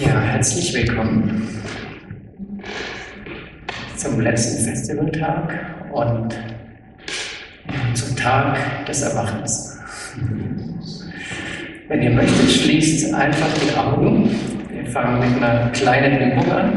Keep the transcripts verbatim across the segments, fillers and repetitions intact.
Ja, herzlich willkommen zum letzten Festivaltag und zum Tag des Erwachens. Wenn ihr möchtet, schließt einfach die Augen. Wir fangen mit einer kleinen Übung an.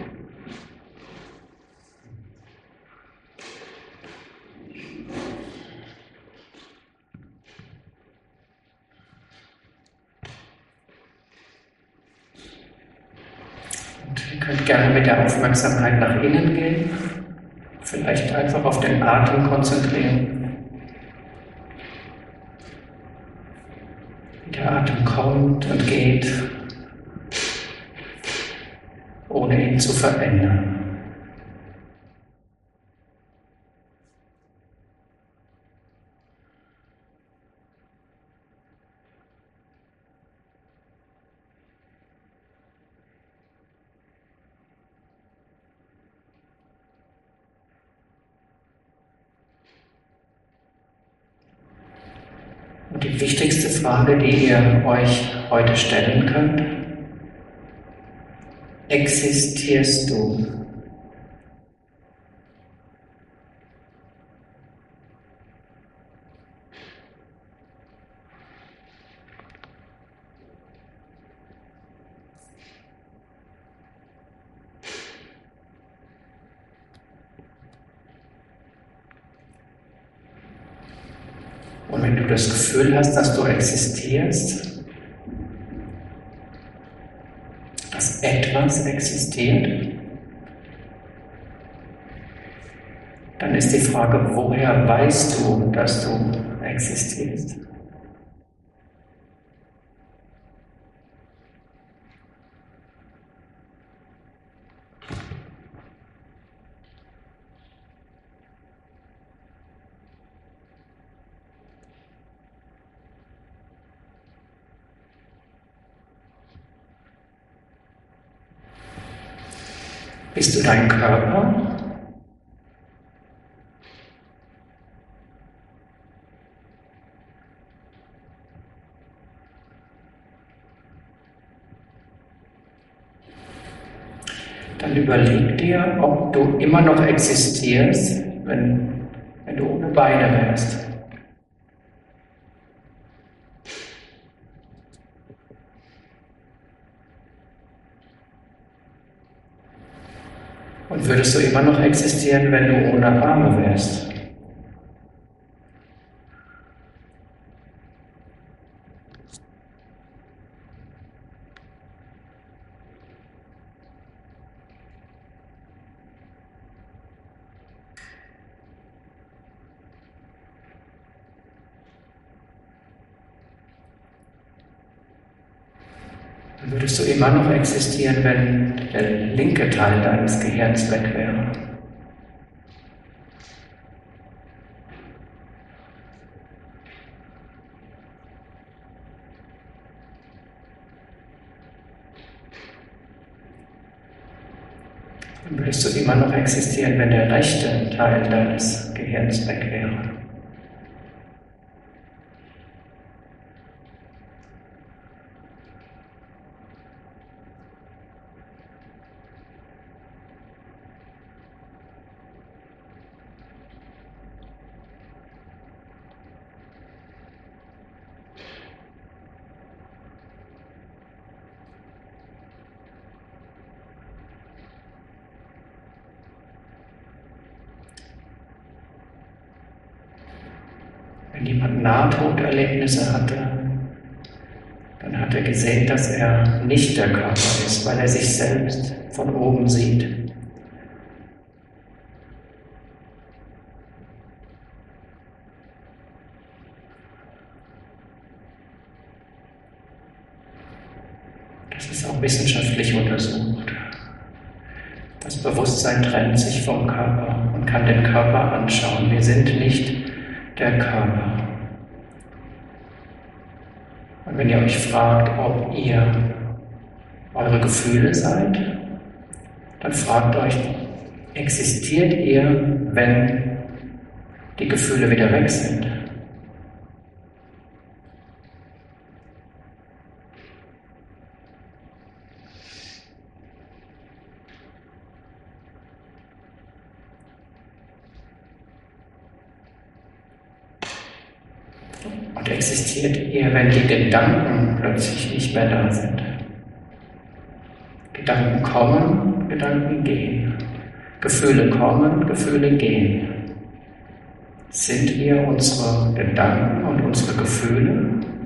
Und ihr könnt gerne mit der Aufmerksamkeit nach innen gehen, vielleicht einfach auf den Atem konzentrieren. Wie der Atem kommt und geht, ohne ihn zu verändern. Und die wichtigste Frage, die ihr euch heute stellen könnt: Existierst du? Und wenn du das Gefühl hast, dass du existierst, dass etwas existiert, dann ist die Frage, woher weißt du, dass du existierst? Bist du dein Körper? Dann überleg dir, ob du immer noch existierst, wenn, wenn du ohne Beine wärst. Und würdest du immer noch existieren, wenn du ohne Arme wärst? Würdest du immer noch existieren, wenn der linke Teil deines Gehirns weg wäre? Dann würdest du immer noch existieren, wenn der rechte Teil deines Gehirns weg wäre? Wenn jemand Nahtoderlebnisse hatte, dann hat er gesehen, dass er nicht der Körper ist, weil er sich selbst von oben sieht. Das ist auch wissenschaftlich untersucht. Das Bewusstsein trennt sich vom Körper und kann den Körper anschauen. Wir sind nicht der Körper. Und wenn ihr euch fragt, ob ihr eure Gefühle seid, dann fragt euch, existiert ihr, wenn die Gefühle wieder weg sind? Und existiert er, wenn die Gedanken plötzlich nicht mehr da sind? Gedanken kommen, Gedanken gehen. Gefühle kommen, Gefühle gehen. Sind wir unsere Gedanken und unsere Gefühle?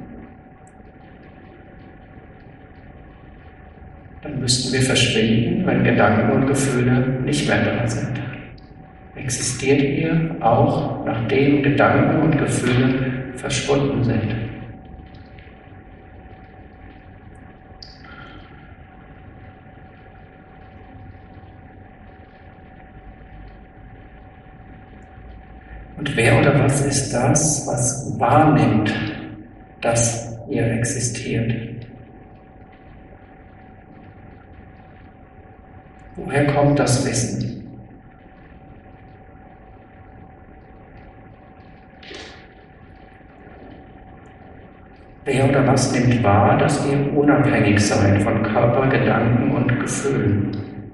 Dann müssten wir verschwinden, wenn Gedanken und Gefühle nicht mehr da sind. Existiert ihr auch, nachdem Gedanken und Gefühle verschwunden sind? Und wer oder was ist das, was wahrnimmt, dass ihr existiert? Woher kommt das Wissen? Wer oder was nimmt wahr, dass ihr unabhängig seid von Körper, Gedanken und Gefühlen?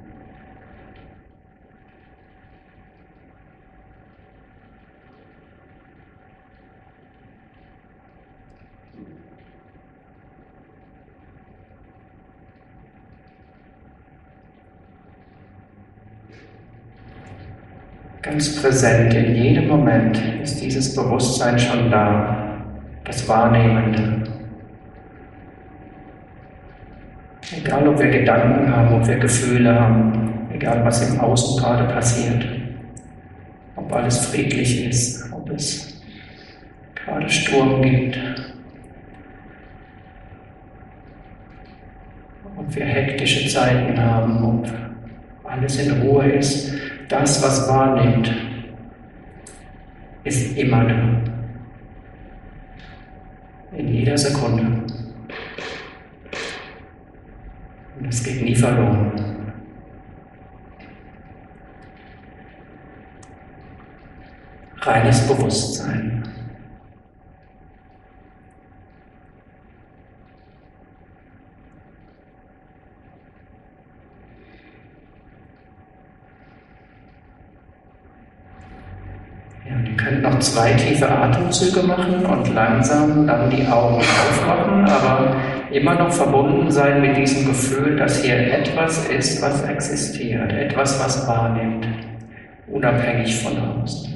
Ganz präsent in jedem Moment ist dieses Bewusstsein schon da, das Wahrnehmende. Egal, ob wir Gedanken haben, ob wir Gefühle haben, egal, was im Außen gerade passiert, ob alles friedlich ist, ob es gerade Sturm gibt, ob wir hektische Zeiten haben, ob alles in Ruhe ist. Das, was wahrnimmt, ist immer da. In jeder Sekunde. Und es geht nie verloren. Reines Bewusstsein. Ja, ihr könnt noch zwei tiefe Atemzüge machen und langsam dann die Augen aufmachen, aber immer noch verbunden sein mit diesem Gefühl, dass hier etwas ist, was existiert, etwas, was wahrnimmt, unabhängig von außen.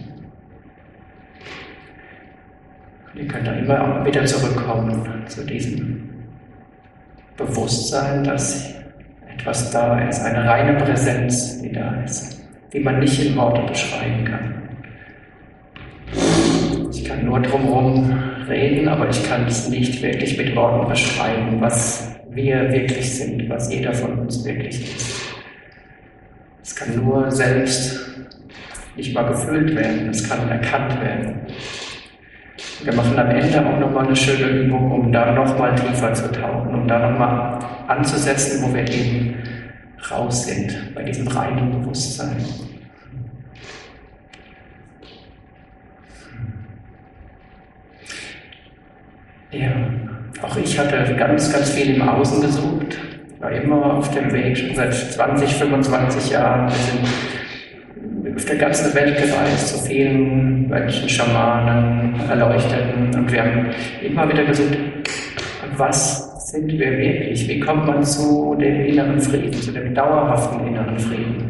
Und ihr könnt dann immer auch wieder zurückkommen zu diesem Bewusstsein, dass etwas da ist, eine reine Präsenz, die da ist, die man nicht in Worte beschreiben kann. Ich kann nur drumherum reden, aber ich kann es nicht wirklich mit Worten beschreiben, was wir wirklich sind, was jeder von uns wirklich ist. Es kann nur selbst nicht mal gefühlt werden, es kann erkannt werden. Wir machen am Ende auch nochmal eine schöne Übung, um da nochmal tiefer zu tauchen, um da nochmal anzusetzen, wo wir eben raus sind, bei diesem reinen Bewusstsein. Ja, auch ich hatte ganz, ganz viel im Außen gesucht, war immer auf dem Weg, schon seit zwanzig, fünfundzwanzig Jahren. Wir sind auf der ganzen Welt gereist, zu vielen Mönchen, Schamanen, Erleuchteten, und wir haben immer wieder gesucht, was sind wir wirklich? Wie kommt man zu dem inneren Frieden, zu dem dauerhaften inneren Frieden?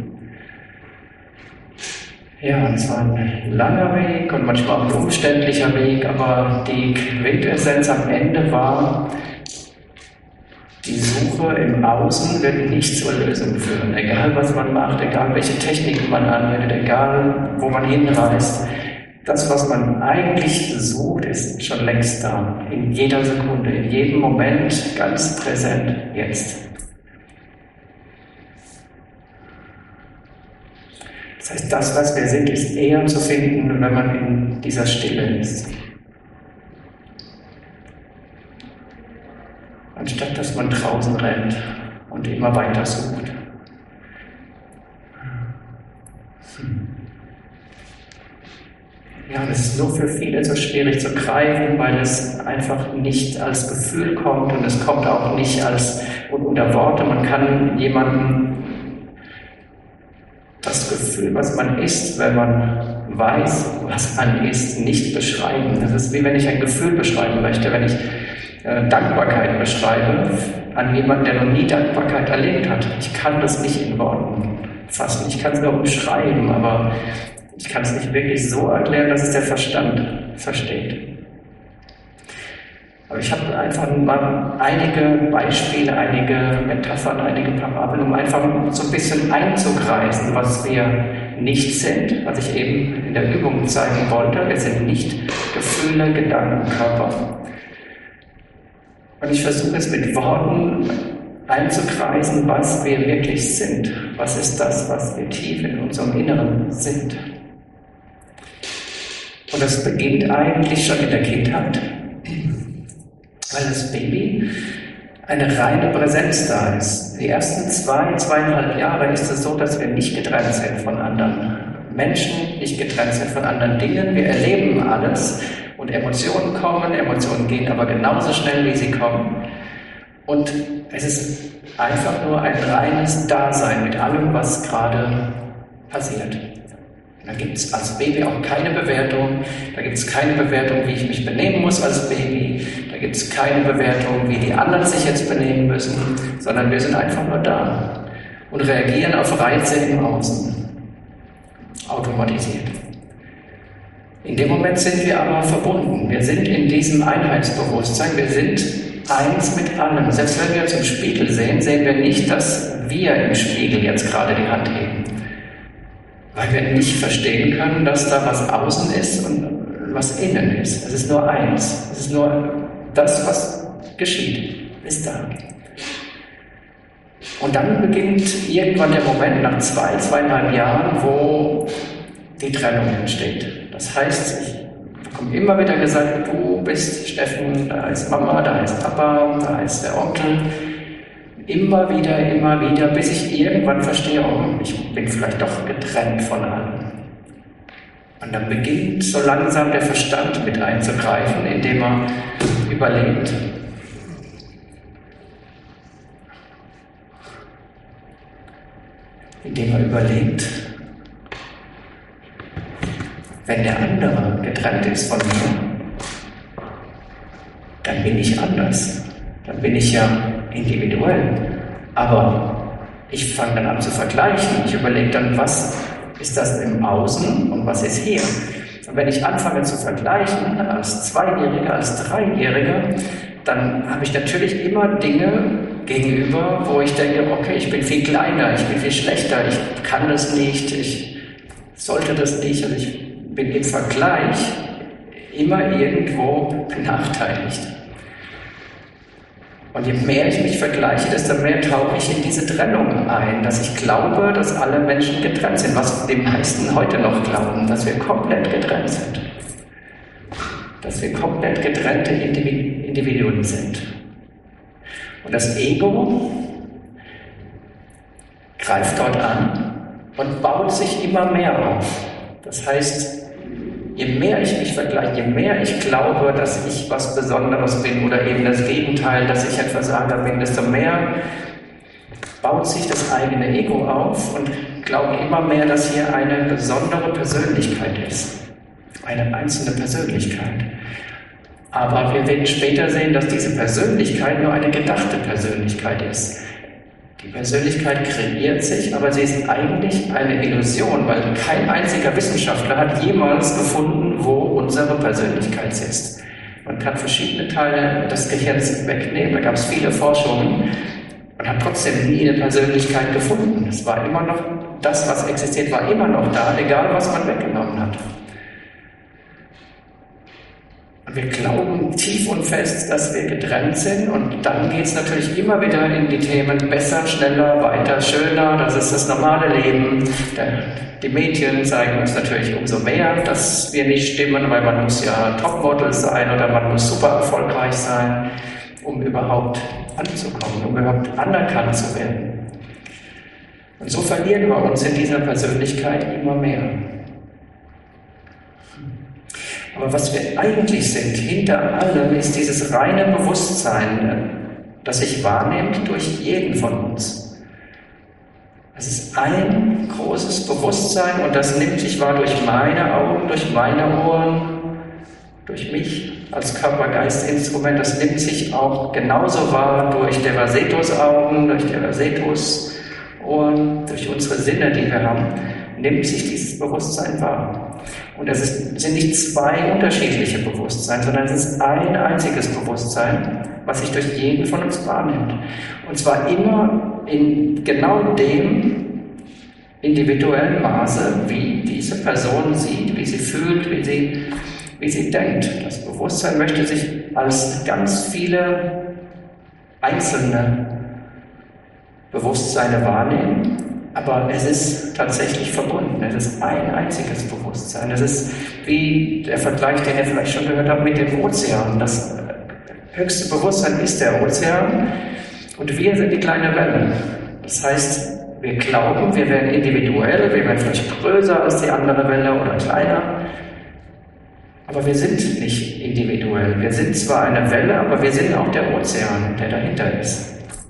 Ja, es war ein langer Weg und manchmal auch ein umständlicher Weg, aber die Quintessenz am Ende war, die Suche im Außen wird nicht zur Lösung führen. Egal was man macht, egal welche Techniken man anwendet, egal wo man hinreist. Das, was man eigentlich sucht, ist schon längst da. In jeder Sekunde, in jedem Moment, ganz präsent, jetzt. Das heißt, das, was wir sind, ist eher zu finden, wenn man in dieser Stille ist. Anstatt dass man draußen rennt und immer weiter sucht. Ja, und es ist nur für viele so schwierig zu greifen, weil es einfach nicht als Gefühl kommt und es kommt auch nicht als unter Worte. Man kann jemandem das Gefühl, was man ist, wenn man weiß, was man ist, nicht beschreiben. Das ist wie wenn ich ein Gefühl beschreiben möchte, wenn ich äh, Dankbarkeit beschreibe an jemanden, der noch nie Dankbarkeit erlebt hat. Ich kann das nicht in Worten fassen. Ich kann es nur umschreiben, aber ich kann es nicht wirklich so erklären, dass es der Verstand versteht. Aber ich habe einfach mal einige Beispiele, einige Metaphern, einige Parabeln, um einfach so ein bisschen einzukreisen, was wir nicht sind, was ich eben in der Übung zeigen wollte. Wir sind nicht Gefühle, Gedanken, Körper. Und ich versuche es mit Worten einzukreisen, was wir wirklich sind. Was ist das, was wir tief in unserem Inneren sind? Und das beginnt eigentlich schon in der Kindheit, weil das Baby eine reine Präsenz da ist. Die ersten zwei, zweieinhalb Jahre ist es so, dass wir nicht getrennt sind von anderen Menschen, nicht getrennt sind von anderen Dingen. Wir erleben alles und Emotionen kommen, Emotionen gehen aber genauso schnell, wie sie kommen. Und es ist einfach nur ein reines Dasein mit allem, was gerade passiert. Da gibt es als Baby auch keine Bewertung, da gibt es keine Bewertung, wie ich mich benehmen muss als Baby, da gibt es keine Bewertung, wie die anderen sich jetzt benehmen müssen, sondern wir sind einfach nur da und reagieren auf Reize im Außen, automatisiert. In dem Moment sind wir aber verbunden, wir sind in diesem Einheitsbewusstsein, wir sind eins mit allem. Selbst wenn wir zum Spiegel sehen, sehen wir nicht, dass wir im Spiegel jetzt gerade die Hand heben. Weil wir nicht verstehen können, dass da was außen ist und was innen ist. Es ist nur eins. Es ist nur das, was geschieht, ist da. Und dann beginnt irgendwann der Moment nach zwei, zweieinhalb Jahren, wo die Trennung entsteht. Das heißt, ich bekomme immer wieder gesagt, du bist Steffen, da ist Mama, da ist Papa, da ist der Onkel. Immer wieder, immer wieder, bis ich irgendwann verstehe, oh, ich bin vielleicht doch getrennt von allem. Und dann beginnt so langsam der Verstand mit einzugreifen, indem er überlegt. Indem er überlegt, wenn der andere getrennt ist von mir, dann bin ich anders. Dann bin ich ja individuell. Aber ich fange dann an zu vergleichen. Ich überlege dann, was ist das im Außen und was ist hier? Und wenn ich anfange zu vergleichen, als Zweijähriger, als Dreijähriger, dann habe ich natürlich immer Dinge gegenüber, wo ich denke, okay, ich bin viel kleiner, ich bin viel schlechter, ich kann das nicht, ich sollte das nicht. Also ich bin im Vergleich immer irgendwo benachteiligt. Und je mehr ich mich vergleiche, desto mehr tauche ich in diese Trennung ein, dass ich glaube, dass alle Menschen getrennt sind, was die meisten heute noch glauben, dass wir komplett getrennt sind. Dass wir komplett getrennte Individuen sind. Und das Ego greift dort an und baut sich immer mehr auf. Das heißt, je mehr ich mich vergleiche, je mehr ich glaube, dass ich was Besonderes bin oder eben das Gegenteil, dass ich ein Versager bin, desto mehr baut sich das eigene Ego auf und glaubt immer mehr, dass hier eine besondere Persönlichkeit ist. Eine einzelne Persönlichkeit. Aber wir werden später sehen, dass diese Persönlichkeit nur eine gedachte Persönlichkeit ist. Die Persönlichkeit kreiert sich, aber sie ist eigentlich eine Illusion, weil kein einziger Wissenschaftler hat jemals gefunden, wo unsere Persönlichkeit sitzt. Man kann verschiedene Teile des Gehirns wegnehmen, da gab es viele Forschungen und hat trotzdem nie eine Persönlichkeit gefunden. Es war immer noch, das, was existiert, war immer noch da, egal was man weggenommen hat. Und wir glauben tief und fest, dass wir getrennt sind und dann geht es natürlich immer wieder in die Themen besser, schneller, weiter, schöner, das ist das normale Leben. Die Medien zeigen uns natürlich umso mehr, dass wir nicht stimmen, weil man muss ja Topmodel sein oder man muss super erfolgreich sein, um überhaupt anzukommen, um überhaupt anerkannt zu werden. Und so verlieren wir uns in dieser Persönlichkeit immer mehr. Aber was wir eigentlich sind, hinter allem, ist dieses reine Bewusstsein, das sich wahrnimmt durch jeden von uns. Es ist ein großes Bewusstsein und das nimmt sich wahr durch meine Augen, durch meine Ohren, durch mich als Körper-Geist-Instrument. Das nimmt sich auch genauso wahr durch Devasetos Augen, durch Devasetos Ohren, durch unsere Sinne, die wir haben, nimmt sich dieses Bewusstsein wahr. Und es ist, sind nicht zwei unterschiedliche Bewusstsein, sondern es ist ein einziges Bewusstsein, was sich durch jeden von uns wahrnimmt. Und zwar immer in genau dem individuellen Maße, wie diese Person sieht, wie sie fühlt, wie sie, wie sie denkt. Das Bewusstsein möchte sich als ganz viele einzelne Bewusstseine wahrnehmen, aber es ist tatsächlich verbunden. Es ist ein einziges Bewusstsein. Es ist wie der Vergleich, den ihr vielleicht schon gehört habt mit dem Ozean. Das höchste Bewusstsein ist der Ozean und wir sind die kleine Welle. Das heißt, wir glauben, wir wären individuell, wir wären vielleicht größer als die andere Welle oder kleiner, aber wir sind nicht individuell. Wir sind zwar eine Welle, aber wir sind auch der Ozean, der dahinter ist.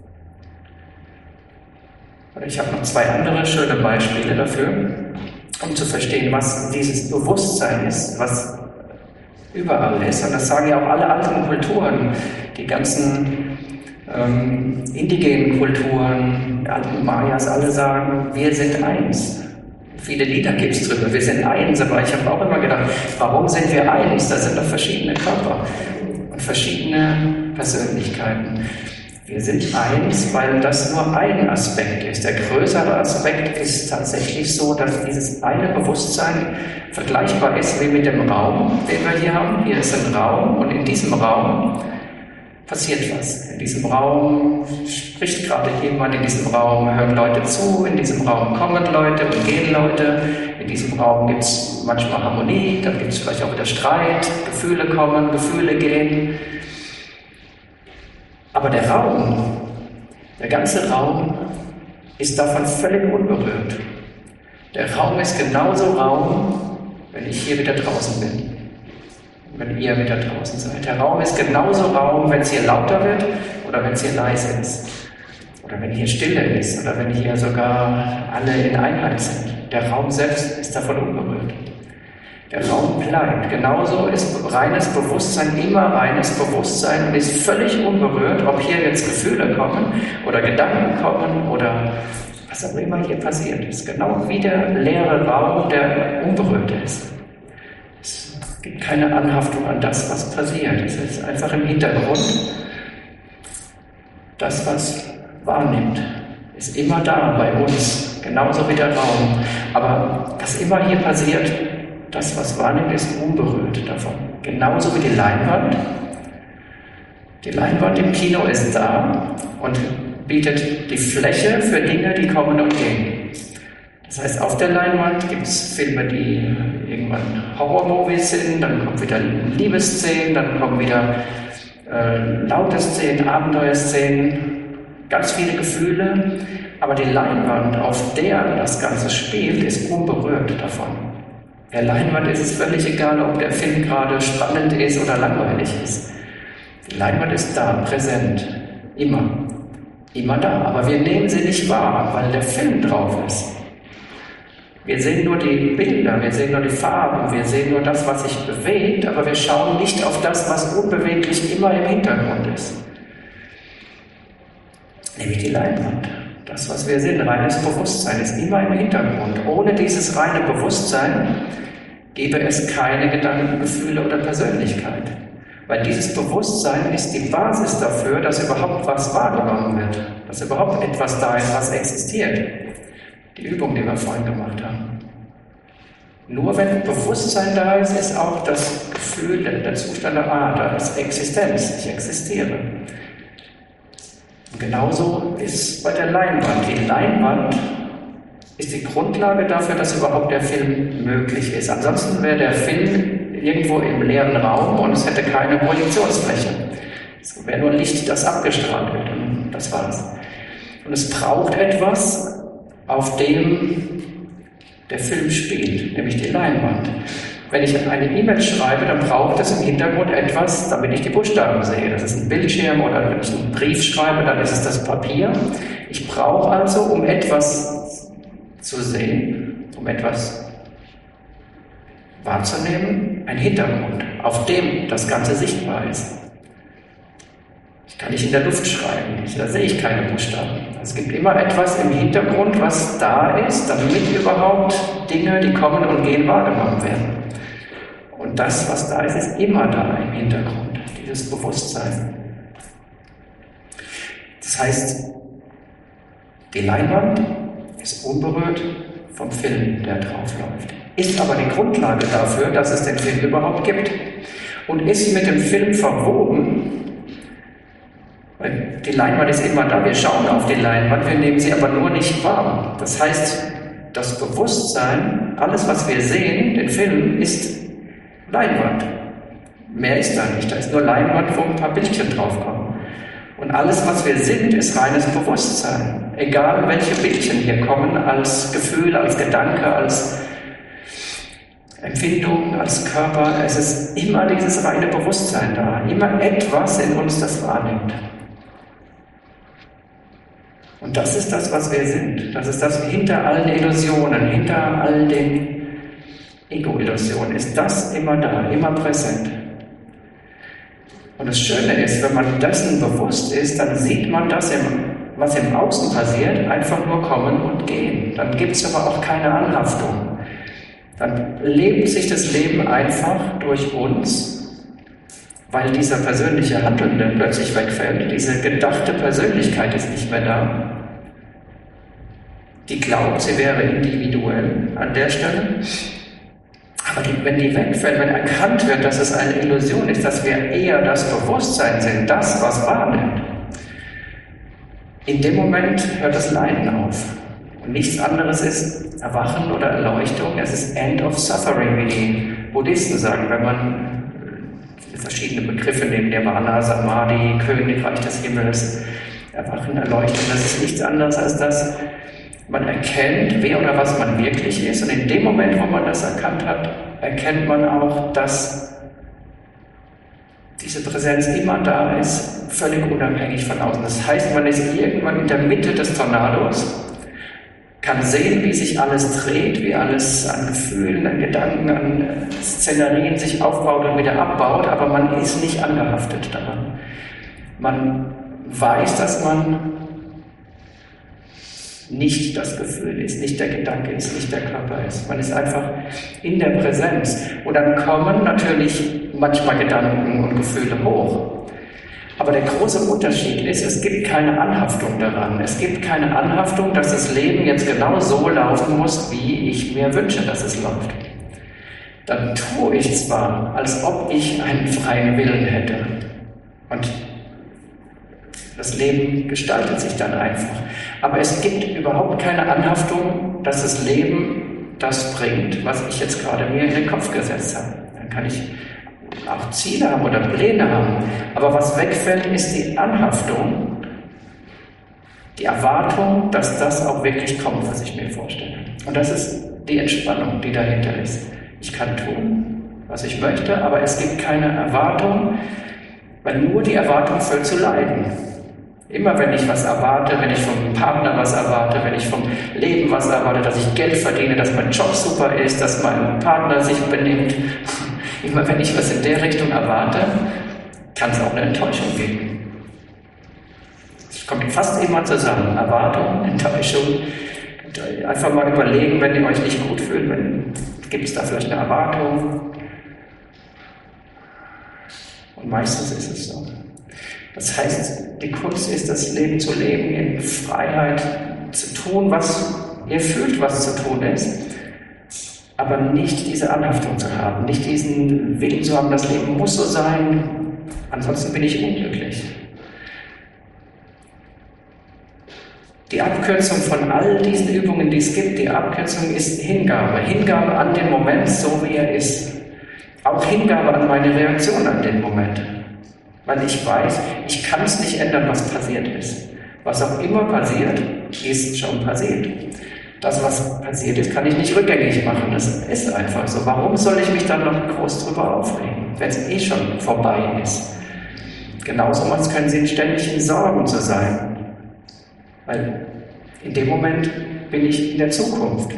Ich habe noch zwei andere schöne Beispiele dafür, um zu verstehen, was dieses Bewusstsein ist, was überall ist. Und das sagen ja auch alle alten Kulturen, die ganzen ähm, indigenen Kulturen, die alten Mayas, alle sagen, wir sind eins. Viele Lieder gibt es drüber, wir sind eins, aber ich habe auch immer gedacht, warum sind wir eins? Das sind doch verschiedene Körper und verschiedene Persönlichkeiten. Wir sind eins, weil das nur ein Aspekt ist. Der größere Aspekt ist tatsächlich so, dass dieses eine Bewusstsein vergleichbar ist wie mit dem Raum, den wir hier haben. Hier ist ein Raum und in diesem Raum passiert was. In diesem Raum spricht gerade jemand, in diesem Raum hören Leute zu, in diesem Raum kommen Leute und gehen Leute, in diesem Raum gibt es manchmal Harmonie, dann gibt es vielleicht auch wieder Streit, Gefühle kommen, Gefühle gehen. Aber der Raum, der ganze Raum ist davon völlig unberührt. Der Raum ist genauso Raum, wenn ich hier wieder draußen bin, wenn ihr wieder draußen seid. Der Raum ist genauso Raum, wenn es hier lauter wird oder wenn es hier leise ist. Oder wenn hier Stille ist oder wenn hier sogar alle in Einheit sind. Der Raum selbst ist davon unberührt. Der Raum bleibt. Genauso ist reines Bewusstsein immer reines Bewusstsein und ist völlig unberührt, ob hier jetzt Gefühle kommen oder Gedanken kommen oder was auch immer hier passiert ist. Genau wie der leere Raum, der unberührt ist. Es gibt keine Anhaftung an das, was passiert. Es ist einfach im Hintergrund. Das, was wahrnimmt, ist immer da bei uns, genauso wie der Raum. Aber was immer hier passiert, das, was wahrnimmt, ist unberührt davon. Genauso wie die Leinwand. Die Leinwand im Kino ist da und bietet die Fläche für Dinge, die kommen und gehen. Das heißt, auf der Leinwand gibt es Filme, die irgendwann Horror-Movies sind, dann kommen wieder Liebesszenen, dann kommen wieder äh, laute Szenen, Abenteuerszenen, ganz viele Gefühle. Aber die Leinwand, auf der das Ganze spielt, ist unberührt davon. Der Leinwand ist es völlig egal, ob der Film gerade spannend ist oder langweilig ist. Die Leinwand ist da, präsent, immer, immer da. Aber wir nehmen sie nicht wahr, weil der Film drauf ist. Wir sehen nur die Bilder, wir sehen nur die Farben, wir sehen nur das, was sich bewegt, aber wir schauen nicht auf das, was unbeweglich immer im Hintergrund ist. Nämlich die Leinwand. Das, was wir sind, reines Bewusstsein, ist immer im Hintergrund. Ohne dieses reine Bewusstsein gäbe es keine Gedanken, Gefühle oder Persönlichkeit. Weil dieses Bewusstsein ist die Basis dafür, dass überhaupt was wahrgenommen wird, dass überhaupt etwas da ist, was existiert. Die Übung, die wir vorhin gemacht haben. Nur wenn Bewusstsein da ist, ist auch das Gefühl, der Zustand, ah, da ist Existenz, ich existiere. Und genauso ist es bei der Leinwand. Die Leinwand ist die Grundlage dafür, dass überhaupt der Film möglich ist. Ansonsten wäre der Film irgendwo im leeren Raum und es hätte keine Projektionsfläche. Es wäre nur Licht, das abgestrahlt wird und das war's. Und es braucht etwas, auf dem der Film spielt, nämlich die Leinwand. Wenn ich eine E-Mail schreibe, dann braucht es im Hintergrund etwas, damit ich die Buchstaben sehe. Das ist ein Bildschirm oder wenn ich einen Brief schreibe, dann ist es das Papier. Ich brauche also, um etwas zu sehen, um etwas wahrzunehmen, ein Hintergrund, auf dem das Ganze sichtbar ist. Ich kann nicht in der Luft schreiben, da sehe ich keine Buchstaben. Es gibt immer etwas im Hintergrund, was da ist, damit überhaupt Dinge, die kommen und gehen, wahrgenommen werden. Und das, was da ist, ist immer da im Hintergrund, dieses Bewusstsein. Das heißt, die Leinwand ist unberührt vom Film, der draufläuft. Ist aber die Grundlage dafür, dass es den Film überhaupt gibt. Und ist mit dem Film verwoben, weil die Leinwand ist immer da, wir schauen auf die Leinwand, wir nehmen sie aber nur nicht wahr. Das heißt, das Bewusstsein, alles was wir sehen, den Film, ist Leinwand. Mehr ist da nicht, da ist nur Leinwand, wo ein paar Bildchen draufkommen. Und alles was wir sind, ist reines Bewusstsein. Egal welche Bildchen hier kommen, als Gefühl, als Gedanke, als Empfindung, als Körper, es ist immer dieses reine Bewusstsein da, immer etwas in uns, das wahrnimmt. Und das ist das, was wir sind. Das ist das hinter allen Illusionen, hinter all den Ego-Illusionen, ist das immer da, immer präsent. Und das Schöne ist, wenn man dessen bewusst ist, dann sieht man das, im, was im Außen passiert, einfach nur kommen und gehen. Dann gibt es aber auch keine Anhaftung. Dann lebt sich das Leben einfach durch uns, weil dieser persönliche Handelnde plötzlich wegfällt. Diese gedachte Persönlichkeit ist nicht mehr da. Die glaubt, sie wäre individuell an der Stelle. Aber die, wenn die wegfällt, wenn erkannt wird, dass es eine Illusion ist, dass wir eher das Bewusstsein sind, das, was wahrnimmt, in dem Moment hört das Leiden auf. Und nichts anderes ist Erwachen oder Erleuchtung. Es ist End of Suffering, wie die Buddhisten sagen, wenn man verschiedene Begriffe neben Nirvana, Samadhi, Königreich des Himmels, Erwachen, Erleuchtung. Das ist nichts anderes als das, man erkennt, wer oder was man wirklich ist. Und in dem Moment, wo man das erkannt hat, erkennt man auch, dass diese Präsenz immer da ist, völlig unabhängig von außen. Das heißt, man ist irgendwann in der Mitte des Tornados, kann sehen, wie sich alles dreht, wie alles an Gefühlen, an Gedanken, an Szenarien sich aufbaut und wieder abbaut, aber man ist nicht angehaftet daran. Man weiß, dass man nicht das Gefühl ist, nicht der Gedanke ist, nicht der Körper ist. Man ist einfach in der Präsenz. Und dann kommen natürlich manchmal Gedanken und Gefühle hoch. Aber der große Unterschied ist, es gibt keine Anhaftung daran. Es gibt keine Anhaftung, dass das Leben jetzt genau so laufen muss, wie ich mir wünsche, dass es läuft. Dann tue ich zwar, als ob ich einen freien Willen hätte. Und das Leben gestaltet sich dann einfach. Aber es gibt überhaupt keine Anhaftung, dass das Leben das bringt, was ich jetzt gerade mir in den Kopf gesetzt habe. Dann kann ich auch Ziele haben oder Pläne haben. Aber was wegfällt, ist die Anhaftung, die Erwartung, dass das auch wirklich kommt, was ich mir vorstelle. Und das ist die Entspannung, die dahinter ist. Ich kann tun, was ich möchte, aber es gibt keine Erwartung, weil nur die Erwartung führt zu Leiden. Immer wenn ich was erwarte, wenn ich vom Partner was erwarte, wenn ich vom Leben was erwarte, dass ich Geld verdiene, dass mein Job super ist, dass mein Partner sich benimmt, immer wenn ich was in der Richtung erwarte, kann es auch eine Enttäuschung geben. Es kommt fast immer zusammen, Erwartung, Enttäuschung. Einfach mal überlegen, wenn ihr euch nicht gut fühlt, gibt es da vielleicht eine Erwartung? Und meistens ist es so. Das heißt, die Kunst ist, das Leben zu leben, in Freiheit zu tun, was ihr fühlt, was zu tun ist, aber nicht diese Anhaftung zu haben, nicht diesen Willen zu haben, das Leben muss so sein, ansonsten bin ich unglücklich. Die Abkürzung von all diesen Übungen, die es gibt, die Abkürzung ist Hingabe. Hingabe an den Moment, so wie er ist. Auch Hingabe an meine Reaktion an den Moment. Weil ich weiß, ich kann es nicht ändern, was passiert ist. Was auch immer passiert, ist schon passiert. Das, was passiert ist, kann ich nicht rückgängig machen. Das ist einfach so. Warum soll ich mich dann noch groß drüber aufregen, wenn es eh schon vorbei ist? Genauso können Sie ständig in Sorgen zu sein. Weil in dem Moment bin ich in der Zukunft.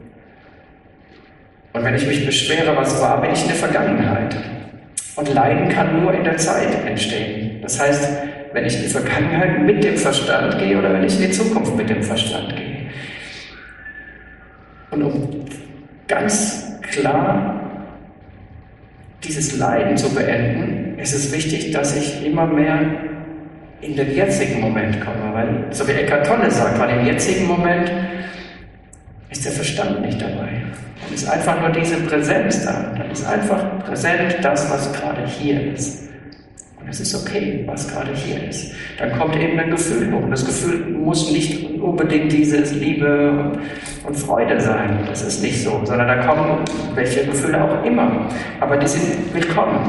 Und wenn ich mich beschwere, was war, bin ich in der Vergangenheit. Und Leiden kann nur in der Zeit entstehen. Das heißt, wenn ich in die Vergangenheit mit dem Verstand gehe oder wenn ich in die Zukunft mit dem Verstand gehe. Und um ganz klar dieses Leiden zu beenden, ist es wichtig, dass ich immer mehr in den jetzigen Moment komme. Weil, so wie Eckhart Tolle sagt, weil im jetzigen Moment ist der Verstand nicht dabei. Dann ist einfach nur diese Präsenz da. Dann ist einfach präsent das, was gerade hier ist. Und es ist okay, was gerade hier ist. Dann kommt eben ein Gefühl hoch. Und das Gefühl muss nicht unbedingt dieses Liebe und Freude sein. Das ist nicht so. Sondern da kommen welche Gefühle auch immer. Aber die sind willkommen.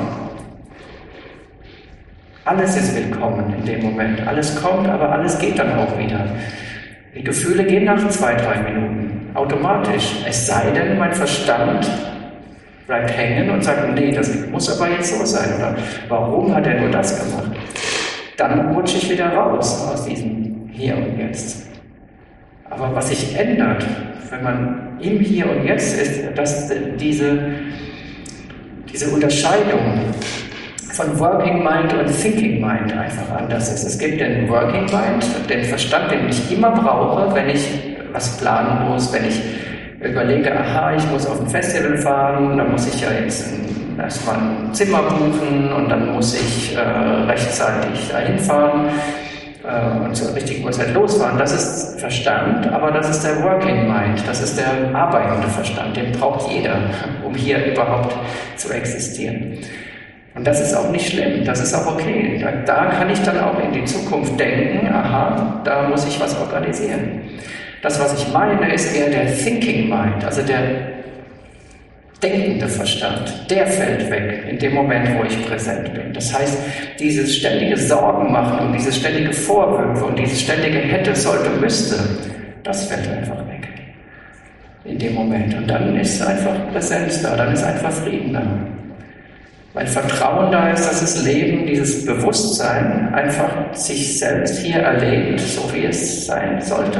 Alles ist willkommen in dem Moment. Alles kommt, aber alles geht dann auch wieder. Die Gefühle gehen nach zwei, drei Minuten. Automatisch. Es sei denn, mein Verstand bleibt hängen und sagt, nee, das muss aber jetzt so sein. Oder warum hat er nur das gemacht? Dann rutsche ich wieder raus aus diesem Hier und Jetzt. Aber was sich ändert, wenn man im Hier und Jetzt ist, dass diese, diese Unterscheidung von Working Mind und Thinking Mind einfach anders ist. Es gibt den Working Mind, den Verstand, den ich immer brauche, wenn ich was planen muss, wenn ich überlege, aha, ich muss auf ein Festival fahren, dann muss ich ja jetzt erstmal ein Zimmer buchen und dann muss ich äh, rechtzeitig dahin fahren äh, und zur richtigen Uhrzeit losfahren. Das ist Verstand, aber das ist der Working Mind, das ist der arbeitende Verstand, den braucht jeder, um hier überhaupt zu existieren. Und das ist auch nicht schlimm, das ist auch okay. Da, da kann ich dann auch in die Zukunft denken, aha, da muss ich was organisieren. Das, was ich meine, ist eher der Thinking Mind, also der denkende Verstand. Der fällt weg in dem Moment, wo ich präsent bin. Das heißt, dieses ständige Sorgen machen und dieses ständige Vorwürfe und dieses ständige hätte, sollte, müsste, das fällt einfach weg in dem Moment. Und dann ist einfach Präsenz da, dann ist einfach Frieden da. Weil Vertrauen da ist, dass das Leben, dieses Bewusstsein einfach sich selbst hier erlebt, so wie es sein sollte.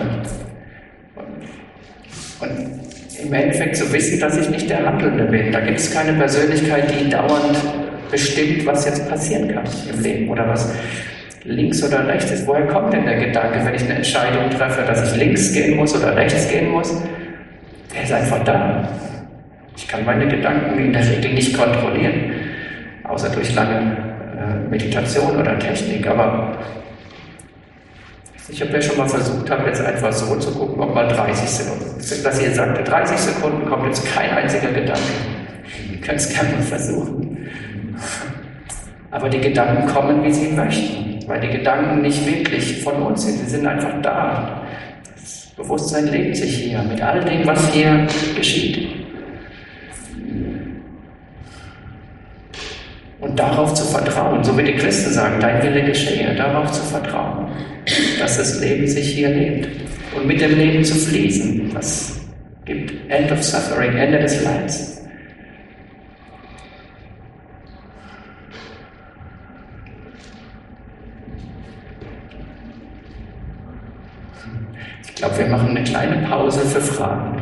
Und im Endeffekt zu wissen, dass ich nicht der Handelnde bin. Da gibt es keine Persönlichkeit, die dauernd bestimmt, was jetzt passieren kann im Leben oder was links oder rechts ist. Woher kommt denn der Gedanke, wenn ich eine Entscheidung treffe, dass ich links gehen muss oder rechts gehen muss? Der ist einfach da. Ich kann meine Gedanken in der Regel nicht kontrollieren, außer durch lange äh, Meditation oder Technik. Aber ich habe ja schon mal versucht, habe jetzt einfach so zu gucken, ob mal dreißig Sekunden, dass ihr sagte, dreißig Sekunden kommt jetzt kein einziger Gedanke. Ihr könnt es gerne mal versuchen. Aber die Gedanken kommen, wie sie möchten, weil die Gedanken nicht wirklich von uns sind, sie sind einfach da. Das Bewusstsein lebt sich hier mit all dem, was hier geschieht. Und darauf zu vertrauen, so wie die Christen sagen, dein Wille geschehe, darauf zu vertrauen, dass das Leben sich hier lebt. Und mit dem Leben zu fließen, das gibt End of Suffering, Ende des Leids. Ich glaube, wir machen eine kleine Pause für Fragen.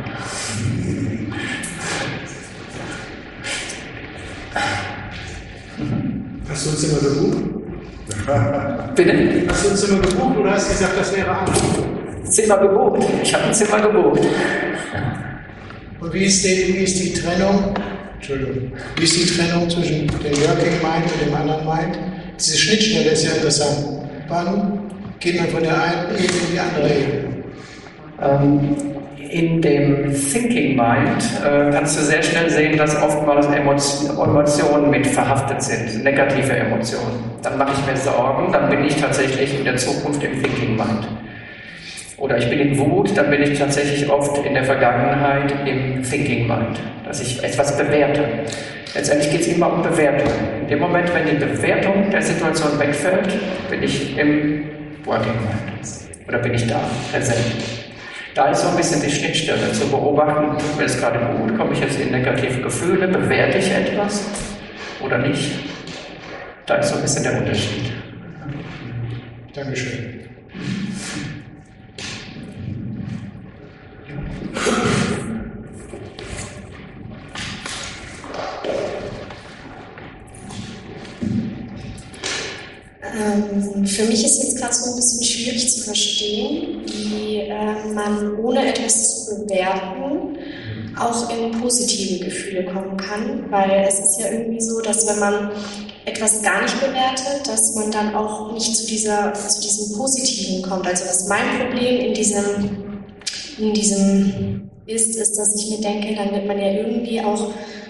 Hast du ein Zimmer gebucht? Bitte? Hast du ein Zimmer gebucht oder hast du gesagt, das wäre anders? Zimmer gebucht. Ich habe ein Zimmer gebucht. Und wie ist, die, wie ist die Trennung? Entschuldigung. Wie ist die Trennung zwischen dem Working Mind und dem anderen Mind? Diese Schnittstelle ist ja interessant. Wann geht man von der einen Ebene in die andere Ebene? Ähm, in dem Thinking Mind äh, kannst du sehr schnell sehen, dass oftmals Emotionen mit verhaftet sind, negative Emotionen. Dann mache ich mir Sorgen, dann bin ich tatsächlich in der Zukunft im Thinking Mind. Oder ich bin in Wut, dann bin ich tatsächlich oft in der Vergangenheit im Thinking Mind, dass ich etwas bewerte. Letztendlich geht es immer um Bewertung. In dem Moment, wenn die Bewertung der Situation wegfällt, bin ich im Working Mind. Oder bin ich da, präsent. Da ist so ein bisschen die Schnittstelle zu beobachten, tut mir das gerade gut, komme ich jetzt in negative Gefühle, bewerte ich etwas oder nicht? Da ist so ein bisschen der Unterschied. Dankeschön. Ähm, für mich ist jetzt gerade so ein bisschen schwierig zu verstehen, wie äh, man ohne etwas zu bewerten auch in positive Gefühle kommen kann, weil es ist ja irgendwie so, dass wenn man etwas gar nicht bewertet, dass man dann auch nicht zu dieser, zu diesem Positiven kommt. Also was mein Problem in diesem, in diesem ist, ist, dass ich mir denke, dann wird man ja irgendwie auch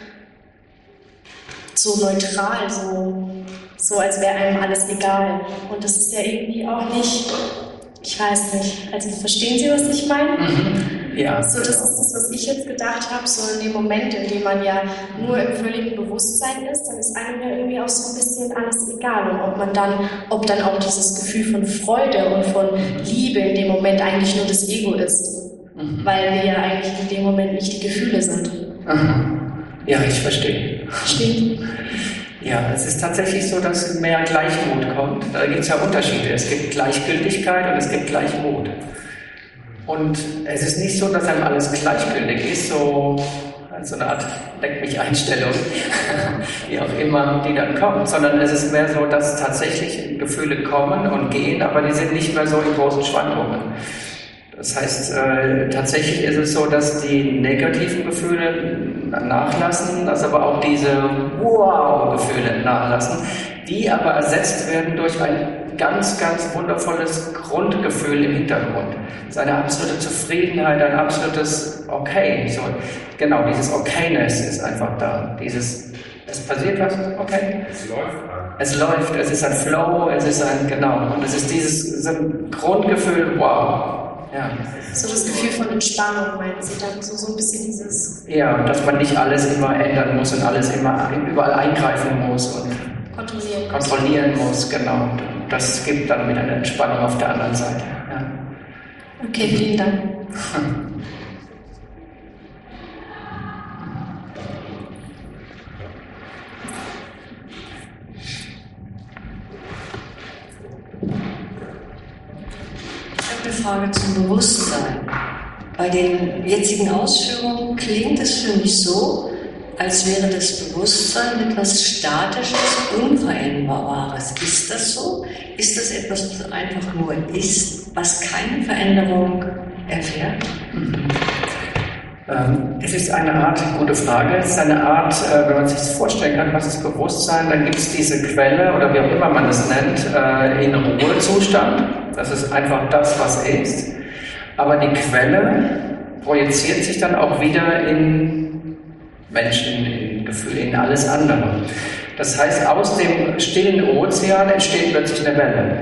so neutral, so, so als wäre einem alles egal. Und das ist ja irgendwie auch nicht, ich weiß nicht, also verstehen Sie, was ich meine? Mhm. Ja. So, das ist das, was ich jetzt gedacht habe, so in dem Moment, in dem man ja nur im völligen Bewusstsein ist, dann ist einem ja irgendwie auch so ein bisschen alles egal. Und ob man dann, ob dann auch dieses Gefühl von Freude und von Liebe in dem Moment eigentlich nur das Ego ist. Mhm. Weil wir ja eigentlich in dem Moment nicht die Gefühle sind. Mhm. Ja, ich verstehe. Verstehe. Ja, es ist tatsächlich so, dass mehr Gleichmut kommt. Da gibt es ja Unterschiede. Es gibt Gleichgültigkeit und es gibt Gleichmut. Und es ist nicht so, dass einem alles gleichgültig ist, so, so eine Art Leck-mich-Einstellung, wie auch immer die dann kommt, sondern es ist mehr so, dass tatsächlich Gefühle kommen und gehen, aber die sind nicht mehr so in großen Schwankungen. Das heißt, äh, tatsächlich ist es so, dass die negativen Gefühle nachlassen, dass aber auch diese Wow-Gefühle nachlassen, die aber ersetzt werden durch ein ganz, ganz wundervolles Grundgefühl im Hintergrund. Es ist eine absolute Zufriedenheit, ein absolutes Okay. So, genau, dieses Okayness ist einfach da. Dieses, es passiert was, okay. Es läuft. Es läuft, es ist ein Flow, es ist ein, genau, und es ist dieses so ein Grundgefühl, wow. Ja. So das Gefühl von Entspannung, meinen Sie dann? So, so ein bisschen dieses... Ja, dass man nicht alles immer ändern muss und alles immer überall eingreifen muss und kontrollieren, kontrollieren muss, genau. Das gibt dann wieder eine Entspannung auf der anderen Seite. Ja. Okay, vielen Dank. Eine Frage zum Bewusstsein. Bei den jetzigen Ausführungen klingt es für mich so, als wäre das Bewusstsein etwas Statisches, Unveränderbares. Ist das so? Ist das etwas, was einfach nur ist, was keine Veränderung erfährt? Mhm. Ähm, es ist eine Art, gute Frage, es ist eine Art, äh, wenn man sich das vorstellen kann, was ist Bewusstsein, dann gibt es diese Quelle, oder wie auch immer man es nennt, äh, in Ruhezustand. Das ist einfach das, was ist. Aber die Quelle projiziert sich dann auch wieder in Menschen, in Gefühle, in alles andere. Das heißt, aus dem stillen Ozean entsteht plötzlich eine Welle.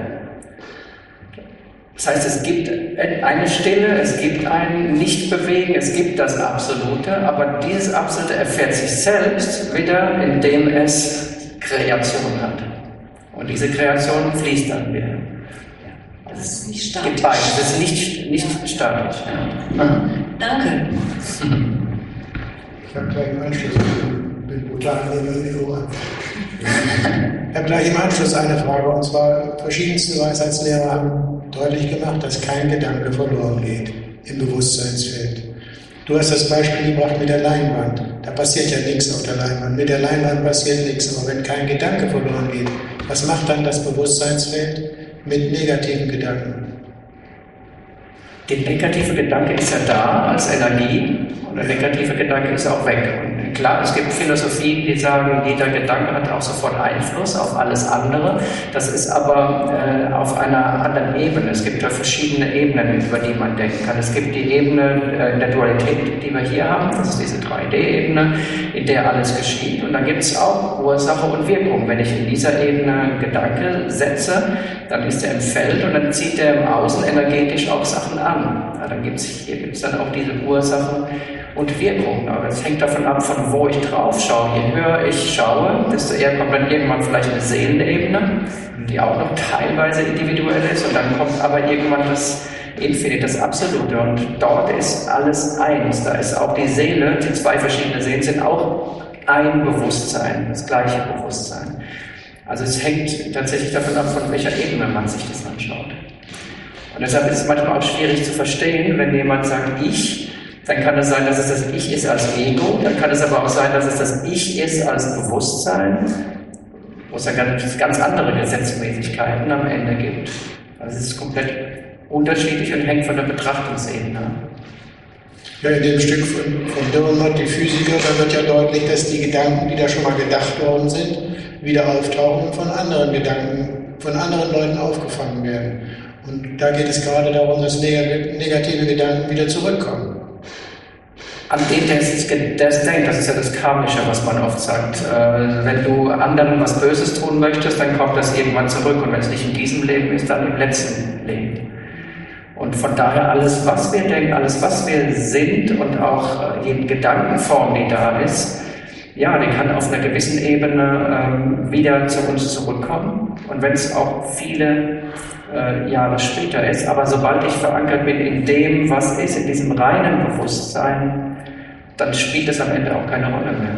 Das heißt, es gibt eine Stille, es gibt ein Nichtbewegen, es gibt das Absolute, aber dieses Absolute erfährt sich selbst wieder, indem es Kreation hat. Und diese Kreation fließt dann wieder. Das ist nicht statisch. Es gibt beides, das ist nicht, nicht statisch. Ja. Danke. Ich habe gleich im Anschluss, ich bin brutal neben dem Ohr. Ich habe gleich im Anschluss eine Frage, und zwar verschiedenste Weisheitslehrer haben deutlich gemacht, dass kein Gedanke verloren geht im Bewusstseinsfeld. Du hast das Beispiel gebracht mit der Leinwand. Da passiert ja nichts auf der Leinwand. Mit der Leinwand passiert nichts. Aber wenn kein Gedanke verloren geht, was macht dann das Bewusstseinsfeld mit negativen Gedanken? Der negative Gedanke ist ja da als Energie und der negative Gedanke ist auch weg. Und klar, es gibt Philosophien, die sagen, jeder Gedanke hat auch sofort Einfluss auf alles andere. Das ist aber äh, auf einer anderen Ebene. Es gibt ja verschiedene Ebenen, über die man denken kann. Es gibt die Ebene äh, der Dualität, die wir hier haben. Das ist diese drei D Ebene, in der alles geschieht. Und dann gibt es auch Ursache und Wirkung. Wenn ich in dieser Ebene Gedanke setze, dann ist er im Feld und dann zieht er im Außen energetisch auch Sachen an. Ja, dann gibt's, hier gibt es dann auch diese Ursache und Wirkung. Aber es hängt davon ab, von wo ich drauf schaue. Je höher ich schaue, desto eher kommt dann irgendwann vielleicht eine Seelenebene, die auch noch teilweise individuell ist. Und dann kommt aber irgendwann das Infinite, das Absolute. Und dort ist alles eins. Da ist auch die Seele, die zwei verschiedene Seelen sind auch ein Bewusstsein, das gleiche Bewusstsein. Also es hängt tatsächlich davon ab, von welcher Ebene man sich das anschaut. Und deshalb ist es manchmal auch schwierig zu verstehen, wenn jemand sagt Ich, dann kann es sein, dass es das Ich ist als Ego, dann kann es aber auch sein, dass es das Ich ist als Bewusstsein, wo es dann ganz, ganz andere Gesetzmäßigkeiten am Ende gibt. Also es ist komplett unterschiedlich und hängt von der Betrachtungsebene ab. Ja, in dem Stück von, von Dürrenmatt, die Physiker, da wird ja deutlich, dass die Gedanken, die da schon mal gedacht worden sind, wieder auftauchen und von anderen Gedanken, von anderen Leuten aufgefangen werden. Und da geht es gerade darum, dass negative Gedanken wieder zurückkommen. An den, der es denkt, das ist ja das Karmische, was man oft sagt. Äh, wenn du anderen was Böses tun möchtest, dann kommt das irgendwann zurück. Und wenn es nicht in diesem Leben ist, dann im letzten Leben. Und von daher alles, was wir denken, alles, was wir sind und auch äh, jede Gedankenform, die da ist, ja, die kann auf einer gewissen Ebene ähm, wieder zu uns zurückkommen. Und wenn es auch viele äh, Jahre später ist, aber sobald ich verankert bin in dem, was ist, in diesem reinen Bewusstsein, dann spielt es am Ende auch keine Rolle mehr.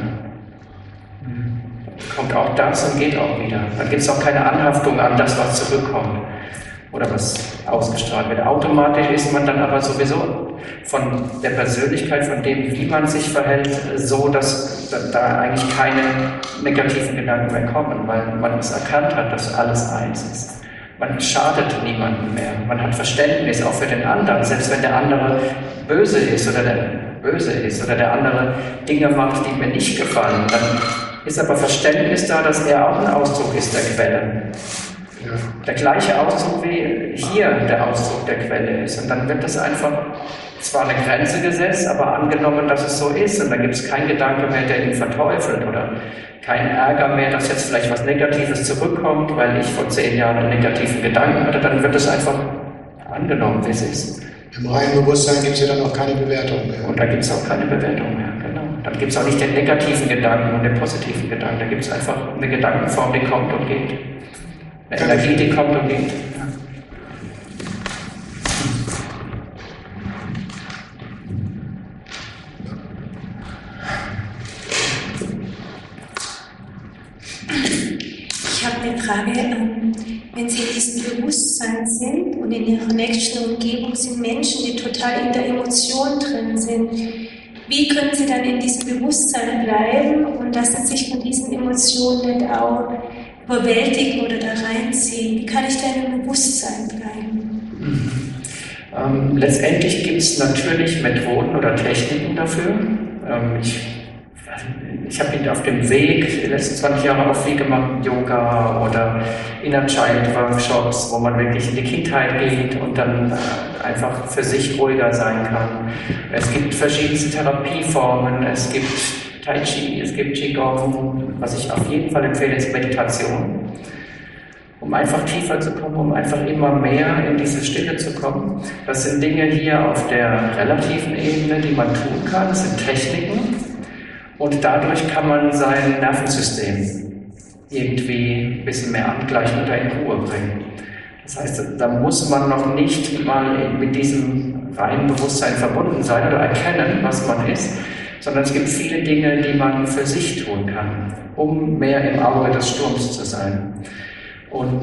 Kommt auch das und geht auch wieder. Dann gibt es auch keine Anhaftung an das, was zurückkommt oder was ausgestrahlt wird. Automatisch ist man dann aber sowieso von der Persönlichkeit, von dem, wie man sich verhält, so, dass da eigentlich keine negativen Gedanken mehr kommen, weil man es erkannt hat, dass alles eins ist. Man schadet niemandem mehr. Man hat Verständnis auch für den anderen, selbst wenn der andere böse ist oder der böse ist oder der andere Dinge macht, die mir nicht gefallen. Dann ist aber Verständnis da, dass er auch ein Ausdruck ist der Quelle. Ja. Der gleiche Ausdruck wie hier der Ausdruck der Quelle ist. Und dann wird das einfach zwar eine Grenze gesetzt, aber angenommen, dass es so ist. Und dann gibt es keinen Gedanke mehr, der ihn verteufelt oder keinen Ärger mehr, dass jetzt vielleicht was Negatives zurückkommt, weil ich vor zehn Jahren einen negativen Gedanken hatte. Dann wird es einfach angenommen, wie es ist. Im reinen Bewusstsein gibt es ja dann auch keine Bewertung mehr. Und da gibt es auch keine Bewertung mehr, genau. Dann gibt es auch nicht den negativen Gedanken und den positiven Gedanken. Da gibt es einfach eine Gedankenform, die kommt und geht. Eine Kann Energie, die kommt und geht. Ja. Ich habe eine Frage. Wenn Sie in diesem Bewusstsein sind und in Ihrer nächsten Umgebung sind Menschen, die total in der Emotion drin sind, wie können Sie dann in diesem Bewusstsein bleiben und lassen sich von diesen Emotionen nicht auch überwältigen oder da reinziehen? Wie kann ich da im Bewusstsein bleiben? Ähm, letztendlich gibt es natürlich Methoden oder Techniken dafür. Ähm, ich Ich habe auf dem Weg die letzten zwanzig Jahre auch viel gemacht, Yoga oder Inner Child Workshops, wo man wirklich in die Kindheit geht und dann einfach für sich ruhiger sein kann. Es gibt verschiedenste Therapieformen, es gibt Tai Chi, es gibt Qigong, was ich auf jeden Fall empfehle, ist Meditation. Um einfach tiefer zu kommen, um einfach immer mehr in diese Stille zu kommen. Das sind Dinge hier auf der relativen Ebene, die man tun kann, das sind Techniken. Und dadurch kann man sein Nervensystem irgendwie ein bisschen mehr angleichen oder in Ruhe bringen. Das heißt, da muss man noch nicht mal mit diesem reinen Bewusstsein verbunden sein oder erkennen, was man ist, sondern es gibt viele Dinge, die man für sich tun kann, um mehr im Auge des Sturms zu sein. Und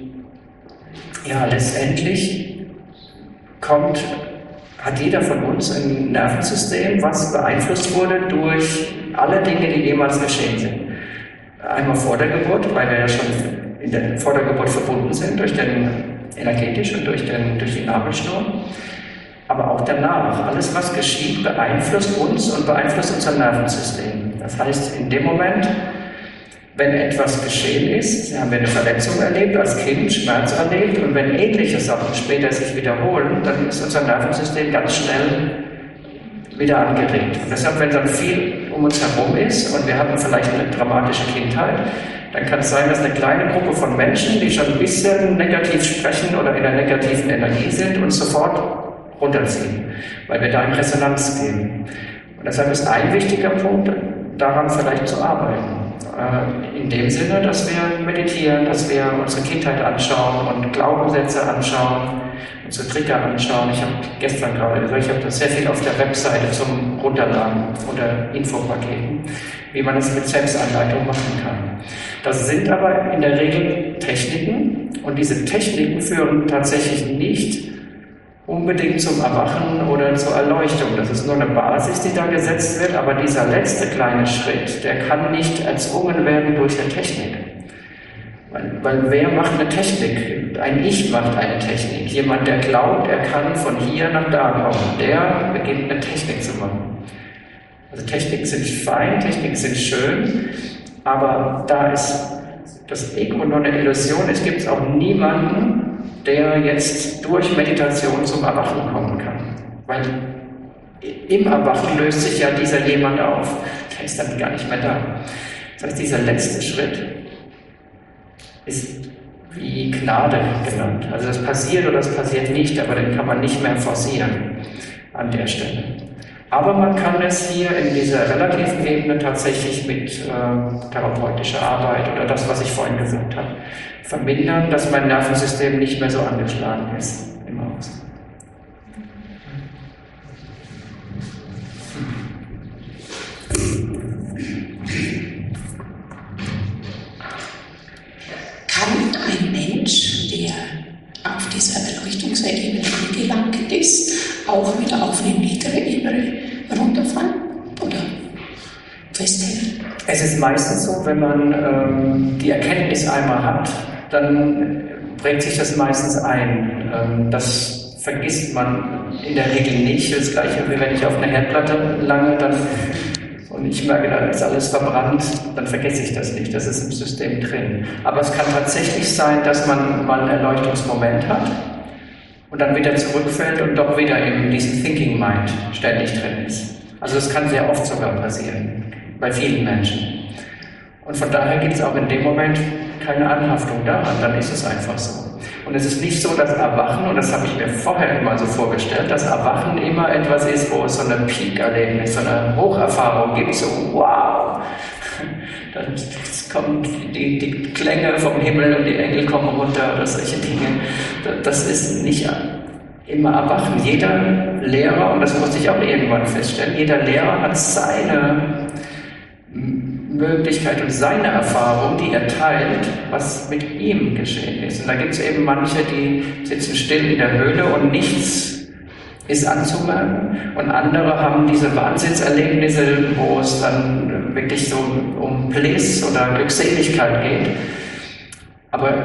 ja, letztendlich kommt, hat jeder von uns ein Nervensystem, was beeinflusst wurde durch alle Dinge, die jemals geschehen sind. Einmal vor der Geburt, weil wir ja schon in der, vor der Geburt verbunden sind, durch den energetisch und durch, den, durch die Nabelschnur. Aber auch danach. Alles, was geschieht, beeinflusst uns und beeinflusst unser Nervensystem. Das heißt, in dem Moment, wenn etwas geschehen ist, haben wir eine Verletzung erlebt, als Kind Schmerz erlebt, und wenn ähnliche Sachen später sich wiederholen, dann ist unser Nervensystem ganz schnell wieder angeregt. Und deshalb, wenn dann viel um uns herum ist und wir hatten vielleicht eine dramatische Kindheit, dann kann es sein, dass eine kleine Gruppe von Menschen, die schon ein bisschen negativ sprechen oder in einer negativen Energie sind, uns sofort runterziehen, weil wir da in Resonanz gehen. Und deshalb ist ein wichtiger Punkt, daran vielleicht zu arbeiten. In dem Sinne, dass wir meditieren, dass wir unsere Kindheit anschauen und Glaubenssätze anschauen, unsere Trigger anschauen. Ich habe gestern gerade gesagt, ich habe das sehr viel auf der Webseite zum Runterladen oder Infopaketen, wie man es mit Selbstanleitung machen kann. Das sind aber in der Regel Techniken, und diese Techniken führen tatsächlich nicht unbedingt zum Erwachen oder zur Erleuchtung. Das ist nur eine Basis, die da gesetzt wird, aber dieser letzte kleine Schritt, der kann nicht erzwungen werden durch eine Technik. Weil, weil wer macht eine Technik? Ein Ich macht eine Technik. Jemand, der glaubt, er kann von hier nach da kommen, der beginnt eine Technik zu machen. Also Techniken sind fein, Techniken sind schön, aber da ist das Ego nur eine Illusion ist, gibt es auch niemanden, der jetzt durch Meditation zum Erwachen kommen kann. Weil im Erwachen löst sich ja dieser jemand auf, der ist dann gar nicht mehr da. Das heißt, dieser letzte Schritt ist wie Gnade genannt. Also das passiert oder das passiert nicht, aber den kann man nicht mehr forcieren an der Stelle. Aber man kann es hier in dieser relativen Ebene tatsächlich mit äh, therapeutischer Arbeit oder das, was ich vorhin gesagt habe, vermindern, dass mein Nervensystem nicht mehr so angeschlagen ist im Außen. Kann ein Mensch, der auf dieser Erleuchtungsebene gelangt ist, auch wieder auf eine niedere Ebene runterfallen oder festhält? Es ist meistens so, wenn man ähm, die Erkenntnis einmal hat, dann prägt sich das meistens ein. Ähm, das vergisst man in der Regel nicht. Das Gleiche, wie wenn ich auf einer Herdplatte lange dann und ich merke, da ist alles verbrannt, dann vergesse ich das nicht. Das ist im System drin. Aber es kann tatsächlich sein, dass man mal einen Erleuchtungsmoment hat und dann wieder zurückfällt und doch wieder in diesem Thinking Mind ständig drin ist. Also das kann sehr oft sogar passieren, bei vielen Menschen. Und von daher gibt es auch in dem Moment keine Anhaftung daran, dann ist es einfach so. Und es ist nicht so, dass Erwachen, und das habe ich mir vorher immer so vorgestellt, dass Erwachen immer etwas ist, wo es so eine Peak-Erlebnis, so eine Hocherfahrung gibt, so wow, dann kommen die, die Klänge vom Himmel und die Engel kommen runter oder solche Dinge. Das ist nicht immer Erwachen. Jeder Lehrer, und das musste ich auch irgendwann feststellen, jeder Lehrer hat seine Möglichkeit und seine Erfahrung, die er teilt, was mit ihm geschehen ist. Und da gibt es eben manche, die sitzen still in der Höhle und nichts ist anzumerken. Und andere haben diese Wahnsinnserlebnisse, wo es dann wirklich so um Bliss oder Glückseligkeit geht. Aber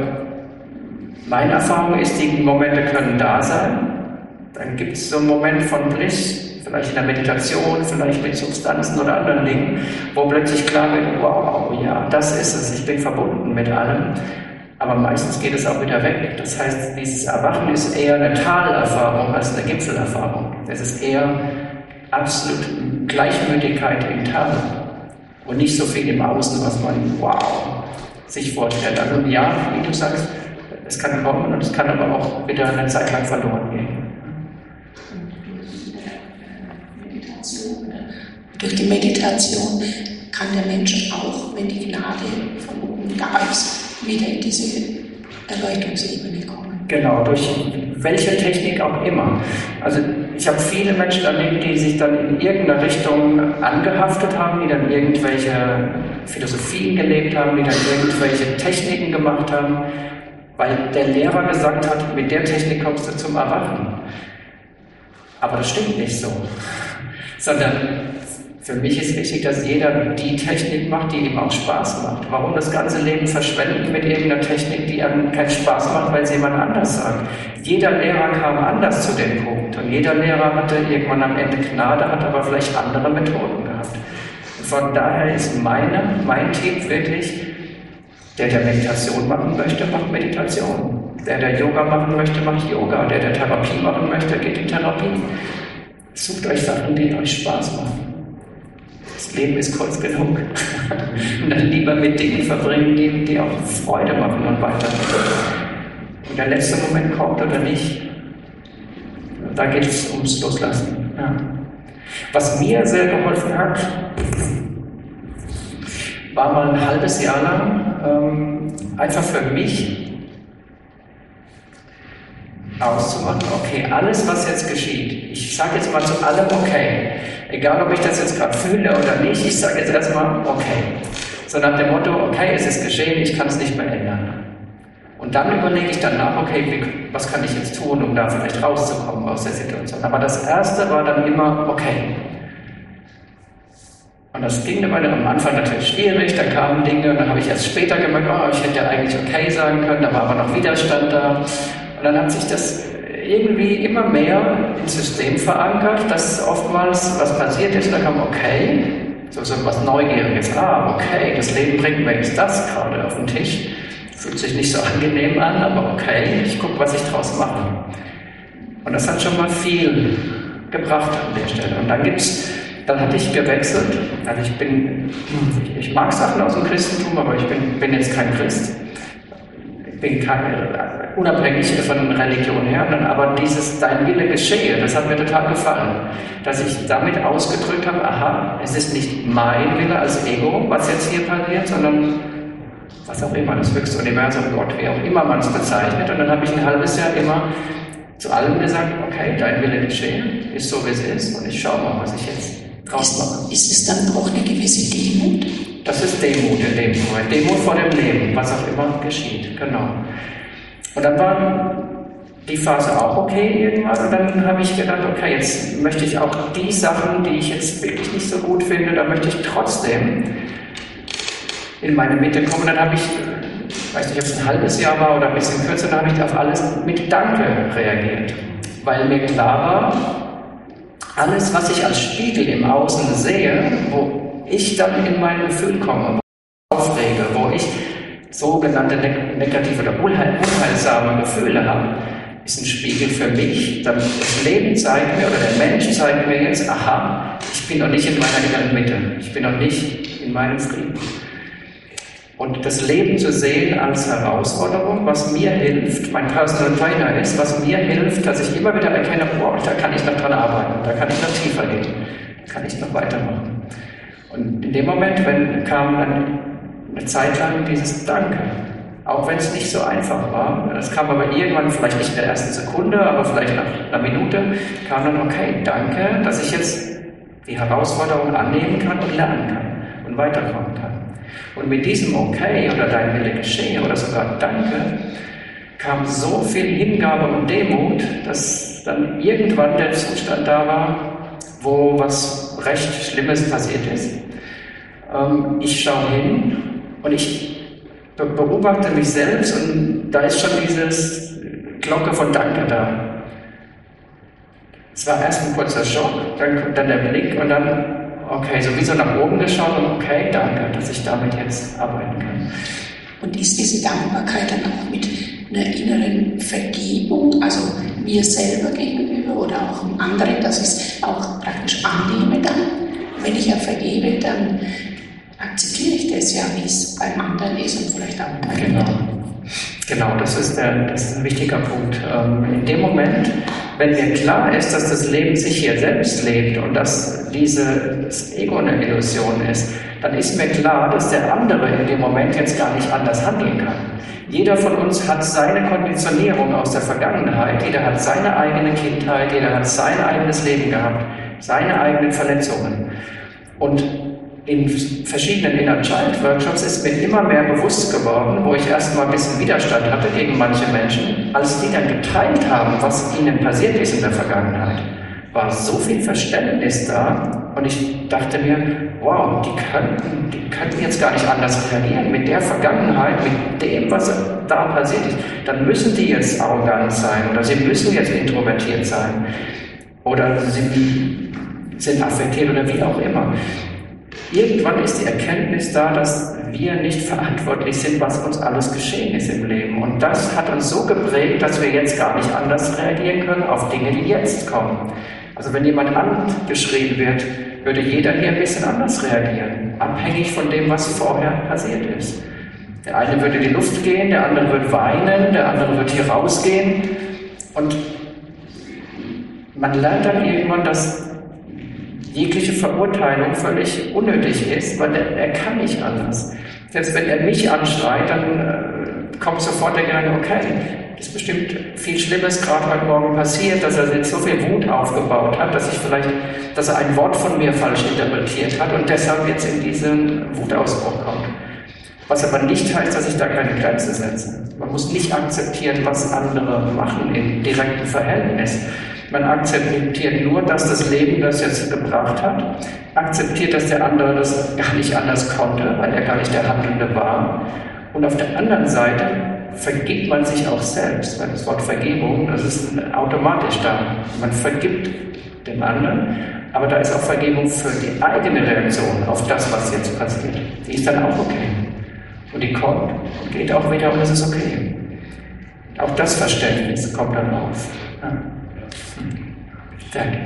meine Erfahrung ist, die Momente können da sein. Dann gibt es so einen Moment von Bliss, vielleicht in der Meditation, vielleicht mit Substanzen oder anderen Dingen, wo plötzlich klar wird, wow, ja, das ist es, ich bin verbunden mit allem. Aber meistens geht es auch wieder weg. Das heißt, dieses Erwachen ist eher eine Talerfahrung als eine Gipfelerfahrung. Es ist eher absolut Gleichmütigkeit im Tal und nicht so viel im Außen, was man, wow, sich vorstellt. Also ja, wie du sagst, es kann kommen und es kann aber auch wieder eine Zeit lang verloren gehen. Durch die Meditation kann der Mensch auch, wenn die Gnade von oben da ist, wieder in diese Erleuchtungsebene kommen. Genau, durch welche Technik auch immer. Also ich habe viele Menschen erlebt, die sich dann in irgendeiner Richtung angehaftet haben, die dann irgendwelche Philosophien gelebt haben, die dann irgendwelche Techniken gemacht haben, weil der Lehrer gesagt hat, mit der Technik kommst du zum Erwachen. Aber das stimmt nicht so. Sondern für mich ist wichtig, dass jeder die Technik macht, die ihm auch Spaß macht. Warum das ganze Leben verschwenden mit irgendeiner Technik, die einem keinen Spaß macht, weil es jemand anders sagt? Jeder Lehrer kam anders zu dem Punkt und jeder Lehrer hatte irgendwann am Ende Gnade, hat aber vielleicht andere Methoden gehabt. Und von daher ist meine, mein Tipp wirklich, der, der Meditation machen möchte, macht Meditation. Der, der Yoga machen möchte, macht Yoga. Der, der Therapie machen möchte, geht in Therapie. Sucht euch Sachen, die euch Spaß machen. Das Leben ist kurz genug. Und dann lieber mit Dingen verbringen, die, die auch Freude machen und weiterbringen. Und der letzte Moment kommt oder nicht, da geht es ums Loslassen. Ja. Was mir sehr geholfen hat, war mal ein halbes Jahr lang ähm, einfach für mich auszumachen, okay, alles, was jetzt geschieht, ich sage jetzt mal zu allem okay, egal ob ich das jetzt gerade fühle oder nicht, ich sage jetzt erstmal okay. So nach dem Motto, okay, es ist geschehen, ich kann es nicht mehr ändern. Und dann überlege ich danach, okay, wie, was kann ich jetzt tun, um da vielleicht rauszukommen aus der Situation. Aber das Erste war dann immer okay. Und das ging eine Weile, am Anfang natürlich schwierig, da kamen Dinge und dann habe ich erst später gemerkt, oh, ich hätte ja eigentlich okay sagen können, da war aber noch Widerstand da. Und dann hat sich das irgendwie immer mehr ins System verankert, dass oftmals was passiert ist, da kam okay, so, so was Neugieriges, ah, okay, das Leben bringt mir jetzt das gerade auf den Tisch, fühlt sich nicht so angenehm an, aber okay, ich gucke, was ich draus mache. Und das hat schon mal viel gebracht an der Stelle. Und dann gibt's, dann hatte ich gewechselt, also ich bin, ich, ich mag Sachen aus dem Christentum, aber ich bin, bin jetzt kein Christ. Ich bin kein, unabhängig von Religion her, aber dieses Dein Wille geschehe, das hat mir total gefallen, dass ich damit ausgedrückt habe, aha, es ist nicht mein Wille als Ego, was jetzt hier passiert, sondern was auch immer, das höchste Universum, Gott, wie auch immer man es bezeichnet. Und dann habe ich ein halbes Jahr immer zu allem gesagt, okay, dein Wille geschehe, ist so wie es ist und ich schaue mal, was ich jetzt draus mache. Ist, ist es dann auch eine gewisse Demut? Das ist Demut in dem Moment. Demut vor dem Leben, was auch immer geschieht, genau. Und dann war die Phase auch okay irgendwann und dann habe ich gedacht, okay, jetzt möchte ich auch die Sachen, die ich jetzt wirklich nicht so gut finde, da möchte ich trotzdem in meine Mitte kommen. Dann habe ich, ich weiß nicht, ob es ein halbes Jahr war oder ein bisschen kürzer, dann habe ich auf alles mit Danke reagiert. Weil mir klar war, alles, was ich als Spiegel im Außen sehe, wo ich dann in mein Gefühl komme, wo ich aufrege, wo ich sogenannte ne- negative oder unheil- unheilsame Gefühle habe, ist ein Spiegel für mich. Dann das Leben zeigt mir oder der Mensch zeigt mir jetzt, aha, ich bin noch nicht in meiner inneren Mitte, ich bin noch nicht in meinem Frieden. Und das Leben zu sehen als Herausforderung, was mir hilft, mein Personal Trainer ist, was mir hilft, dass ich immer wieder erkenne, oh, da kann ich noch dran arbeiten, da kann ich noch tiefer gehen, da kann ich noch weitermachen. Und in dem Moment, wenn kam dann eine Zeit lang dieses Danke, auch wenn es nicht so einfach war, das kam aber irgendwann, vielleicht nicht in der ersten Sekunde, aber vielleicht nach einer Minute, kam dann, okay, danke, dass ich jetzt die Herausforderung annehmen kann und lernen kann und weiterkommen kann. Und mit diesem Okay oder dein Wille geschehe oder sogar Danke kam so viel Hingabe und Demut, dass dann irgendwann der Zustand da war, wo was recht Schlimmes passiert ist. Ähm, ich schaue hin und ich be- beobachte mich selbst und da ist schon dieses Glocke von Danke da. Es war erst ein kurzer Schock, dann, dann der Blick und dann okay, sowieso nach oben geschaut und okay, danke, dass ich damit jetzt arbeiten kann. Und ist diese Dankbarkeit dann auch mit einer inneren Vergebung, also mir selber gegenüber oder auch dem anderen, dass ich es auch praktisch annehme dann? Wenn ich ja vergebe, dann akzeptiere ich das ja, wie es beim anderen ist und vielleicht auch bei Genau. mir. Genau, das ist, der, das ist ein wichtiger Punkt. In dem Moment, wenn mir klar ist, dass das Leben sich hier selbst lebt und dass dieses Ego eine Illusion ist, dann ist mir klar, dass der andere in dem Moment jetzt gar nicht anders handeln kann. Jeder von uns hat seine Konditionierung aus der Vergangenheit, jeder hat seine eigene Kindheit, jeder hat sein eigenes Leben gehabt, seine eigenen Verletzungen. Und in verschiedenen Inner Child Workshops ist mir immer mehr bewusst geworden, wo ich erstmal ein bisschen Widerstand hatte gegen manche Menschen, als die dann geteilt haben, was ihnen passiert ist in der Vergangenheit, war so viel Verständnis da und ich dachte mir, wow, die könnten, die könnten jetzt gar nicht anders reagieren mit der Vergangenheit, mit dem, was da passiert ist. Dann müssen die jetzt arrogant sein oder sie müssen jetzt introvertiert sein oder sie sind affektiert oder wie auch immer. Irgendwann ist die Erkenntnis da, dass wir nicht verantwortlich sind, was uns alles geschehen ist im Leben. Und das hat uns so geprägt, dass wir jetzt gar nicht anders reagieren können auf Dinge, die jetzt kommen. Also wenn jemand angeschrien wird, würde jeder hier ein bisschen anders reagieren, abhängig von dem, was vorher passiert ist. Der eine würde in die Luft gehen, der andere würde weinen, der andere würde hier rausgehen. Und man lernt dann irgendwann, dass jegliche Verurteilung völlig unnötig ist, weil er, er kann nicht anders. Selbst wenn er mich anschreit, dann äh, kommt sofort der Gedanke, okay, das ist bestimmt viel Schlimmes gerade heute Morgen passiert, dass er jetzt so viel Wut aufgebaut hat, dass ich vielleicht, dass er ein Wort von mir falsch interpretiert hat und deshalb jetzt in diesen Wutausbruch kommt. Was aber nicht heißt, dass ich da keine Grenze setze. Man muss nicht akzeptieren, was andere machen im direkten Verhältnis. Man akzeptiert nur, dass das Leben das jetzt gebracht hat, akzeptiert, dass der andere das gar nicht anders konnte, weil er gar nicht der Handelnde war. Und auf der anderen Seite vergibt man sich auch selbst, weil das Wort Vergebung, das ist automatisch da. Man vergibt dem anderen, aber da ist auch Vergebung für die eigene Reaktion auf das, was jetzt passiert. Die ist dann auch okay. Und die kommt und geht auch wieder und es ist okay. Auch das Verständnis kommt dann auf. Ja. Hm. Danke.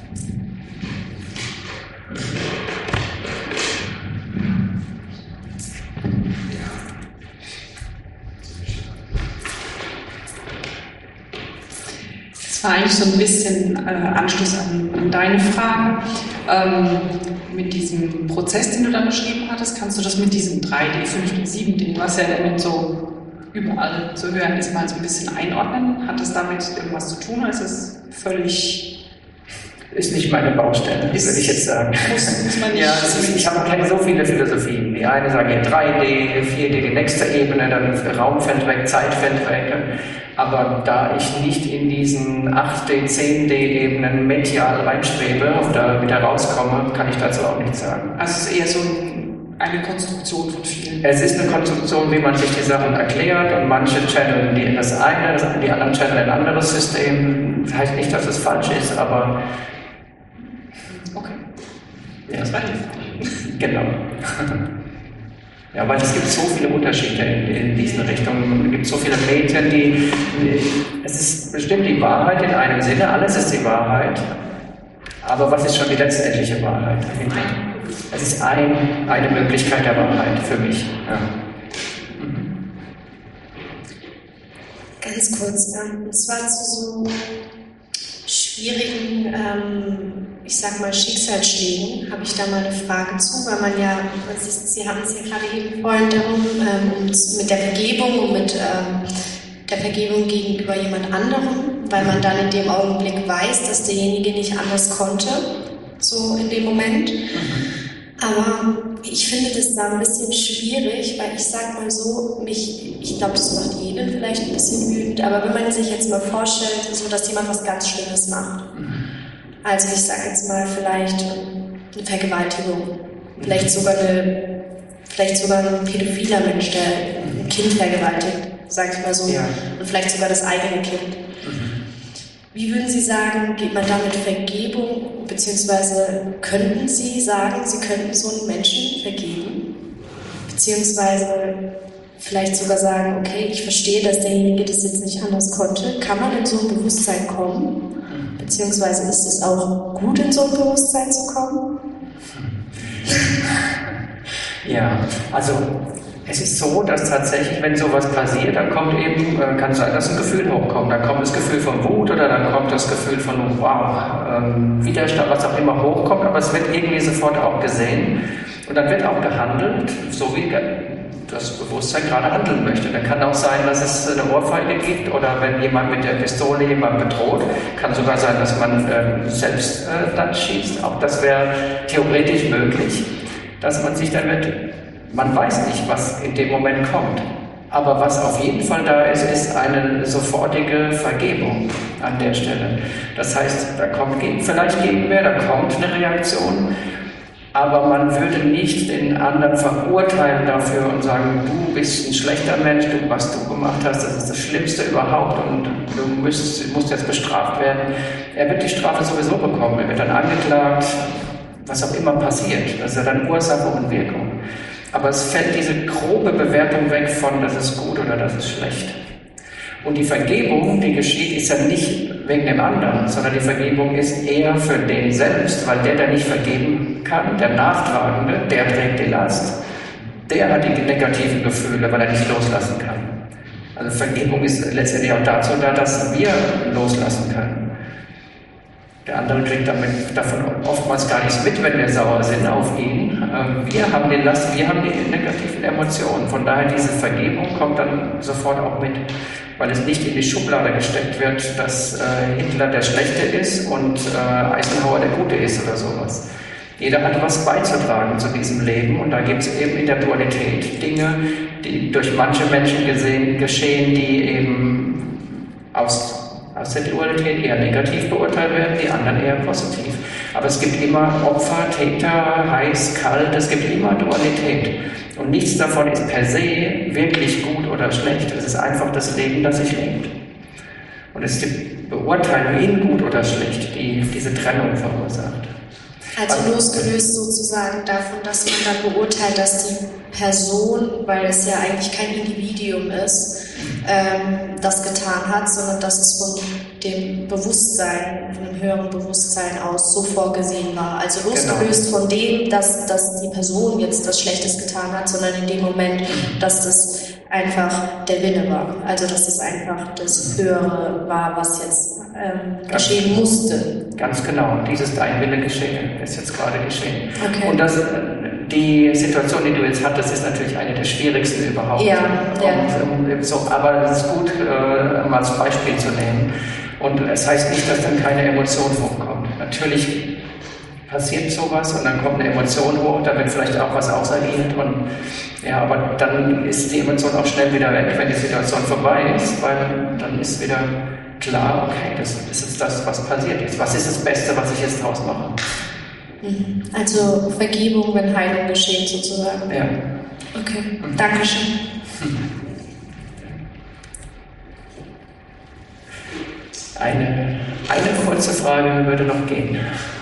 Das war eigentlich so ein bisschen äh, Anschluss an, an deine Frage. Ähm, mit diesem Prozess, den du da beschrieben hattest, kannst du das mit diesem drei D, fünf D, sieben D, was ja damit so überall zu hören ist, mal so ein bisschen einordnen? Hat das damit irgendwas zu tun oder ist es völlig... Ist nicht meine Baustelle, würde ich jetzt sagen. Muss, muss man nicht ja, ist, ich habe kenne so viele Philosophien. Die eine sagen ja drei D, vier D, die nächste Ebene, dann Raum fällt weg, Zeit fällt weg. Aber da ich nicht in diesen acht D, zehn D-Ebenen medial reinstrebe und da wieder rauskomme, kann ich dazu auch nichts sagen. Also es ist eher so eine Konstruktion von vielen. Es ist eine Konstruktion, wie man sich die Sachen erklärt und manche channeln die das eine, die anderen channeln ein anderes System. Das heißt nicht, dass es falsch ist, aber okay. Ja. Das war die Frage. Genau. Ja, weil es gibt so viele Unterschiede in, in diesen Richtungen. Es gibt so viele Medien, die. Es ist bestimmt die Wahrheit in einem Sinne, alles ist die Wahrheit. Aber was ist schon die letztendliche Wahrheit? Es ist ein, eine Möglichkeit der Wahrheit für mich. Ja. Mhm. Ganz kurz, ähm, es war zu so schwierigen, ähm, ich sag mal, Schicksalsschlägen, habe ich da mal eine Frage zu, weil man ja, Sie, Sie haben es ja gerade eben vorhin darum, ähm, mit der Vergebung und mit ähm, der Vergebung gegenüber jemand anderem, weil man dann in dem Augenblick weiß, dass derjenige nicht anders konnte, so in dem Moment. Aber ich finde das da ein bisschen schwierig, weil ich sag mal so, mich, ich glaube, das macht jeden vielleicht ein bisschen wütend, aber wenn man sich jetzt mal vorstellt, so dass jemand was ganz Schlimmes macht, also ich sage jetzt mal vielleicht eine Vergewaltigung, vielleicht sogar eine, vielleicht sogar ein pädophiler Mensch, der ein Kind vergewaltigt, sage ich mal so, ja. Und vielleicht sogar das eigene Kind. Wie würden Sie sagen, geht man da mit Vergebung, beziehungsweise könnten Sie sagen, Sie könnten so einen Menschen vergeben? Beziehungsweise vielleicht sogar sagen, okay, ich verstehe, dass derjenige das jetzt nicht anders konnte. Kann man in so ein Bewusstsein kommen? Beziehungsweise ist es auch gut, in so ein Bewusstsein zu kommen? Ja, also es ist so, dass tatsächlich, wenn sowas passiert, dann kommt eben, kann sein, dass ein Gefühl hochkommt. Dann kommt das Gefühl von Wut oder dann kommt das Gefühl von wow, ähm, Widerstand, was auch immer hochkommt, aber es wird irgendwie sofort auch gesehen und dann wird auch gehandelt, so wie das Bewusstsein gerade handeln möchte. Dann kann auch sein, dass es eine Ohrfeige gibt oder wenn jemand mit der Pistole jemand bedroht, kann sogar sein, dass man äh, selbst äh, dann schießt. Auch das wäre theoretisch möglich, dass man sich damit, man weiß nicht, was in dem Moment kommt. Aber was auf jeden Fall da ist, ist eine sofortige Vergebung an der Stelle. Das heißt, da kommt vielleicht Gegenwehr, da kommt eine Reaktion, aber man würde nicht den anderen verurteilen dafür und sagen, du bist ein schlechter Mensch, du, was du gemacht hast, das ist das Schlimmste überhaupt und du musst, musst jetzt bestraft werden. Er wird die Strafe sowieso bekommen, er wird dann angeklagt, was auch immer passiert. Das ist ja dann Ursache und Wirkung. Aber es fällt diese grobe Bewertung weg von, das ist gut oder das ist schlecht. Und die Vergebung, die geschieht, ist ja nicht wegen dem anderen, sondern die Vergebung ist eher für den selbst, weil der, der nicht vergeben kann, der Nachtragende, der trägt die Last, der hat die negativen Gefühle, weil er nicht loslassen kann. Also Vergebung ist letztendlich auch dazu da, dass wir loslassen können. Der andere kriegt damit, davon oftmals gar nichts mit, wenn wir sauer sind auf ihn. Wir haben die Last, wir haben die negativen Emotionen. Von daher diese Vergebung kommt dann sofort auch mit, weil es nicht in die Schublade gesteckt wird, dass äh, Hitler der Schlechte ist und äh, Eisenhower der Gute ist oder sowas. Jeder hat was beizutragen zu diesem Leben und da gibt es eben in der Dualität Dinge, die durch manche Menschen gesehen, geschehen, die eben aus, aus der Dualität eher negativ beurteilt werden, die anderen eher positiv. Aber es gibt immer Opfer, Täter, heiß, kalt, es gibt immer Dualität. Und nichts davon ist per se wirklich gut oder schlecht. Es ist einfach das Leben, das sich lebt. Und es ist die Beurteilung in gut oder schlecht, die diese Trennung verursacht. Also losgelöst sozusagen davon, dass man dann beurteilt, dass die Person, weil es ja eigentlich kein Individuum ist, ähm, das getan hat, sondern dass es von dem Bewusstsein, von dem höheren Bewusstsein aus so vorgesehen war. Also losgelöst genau. von dem, dass, dass die Person jetzt das Schlechtes getan hat, sondern in dem Moment, dass das einfach der Wille war. Also dass es einfach das Höhere war, was jetzt ähm, geschehen musste. Ganz genau. Dieses Dein Wille geschehen ist jetzt gerade geschehen. Okay. Und das, die Situation, die du jetzt hattest, ist natürlich eine der schwierigsten überhaupt. Ja, ja. Und, so, aber es ist gut, äh, mal als Beispiel zu nehmen. Und es heißt nicht, dass dann keine Emotion hochkommt. Natürlich passiert sowas und dann kommt eine Emotion hoch, da wird vielleicht auch was ausagiert und ja, aber dann ist die Emotion auch schnell wieder weg, wenn die Situation vorbei ist, weil dann ist wieder klar, okay, das, das ist das, was passiert ist. Was ist das Beste, was ich jetzt draus mache? Also Vergebung, wenn Heilung geschieht sozusagen. Ja. Okay, mhm. Dankeschön. Eine, eine kurze Frage würde noch gehen.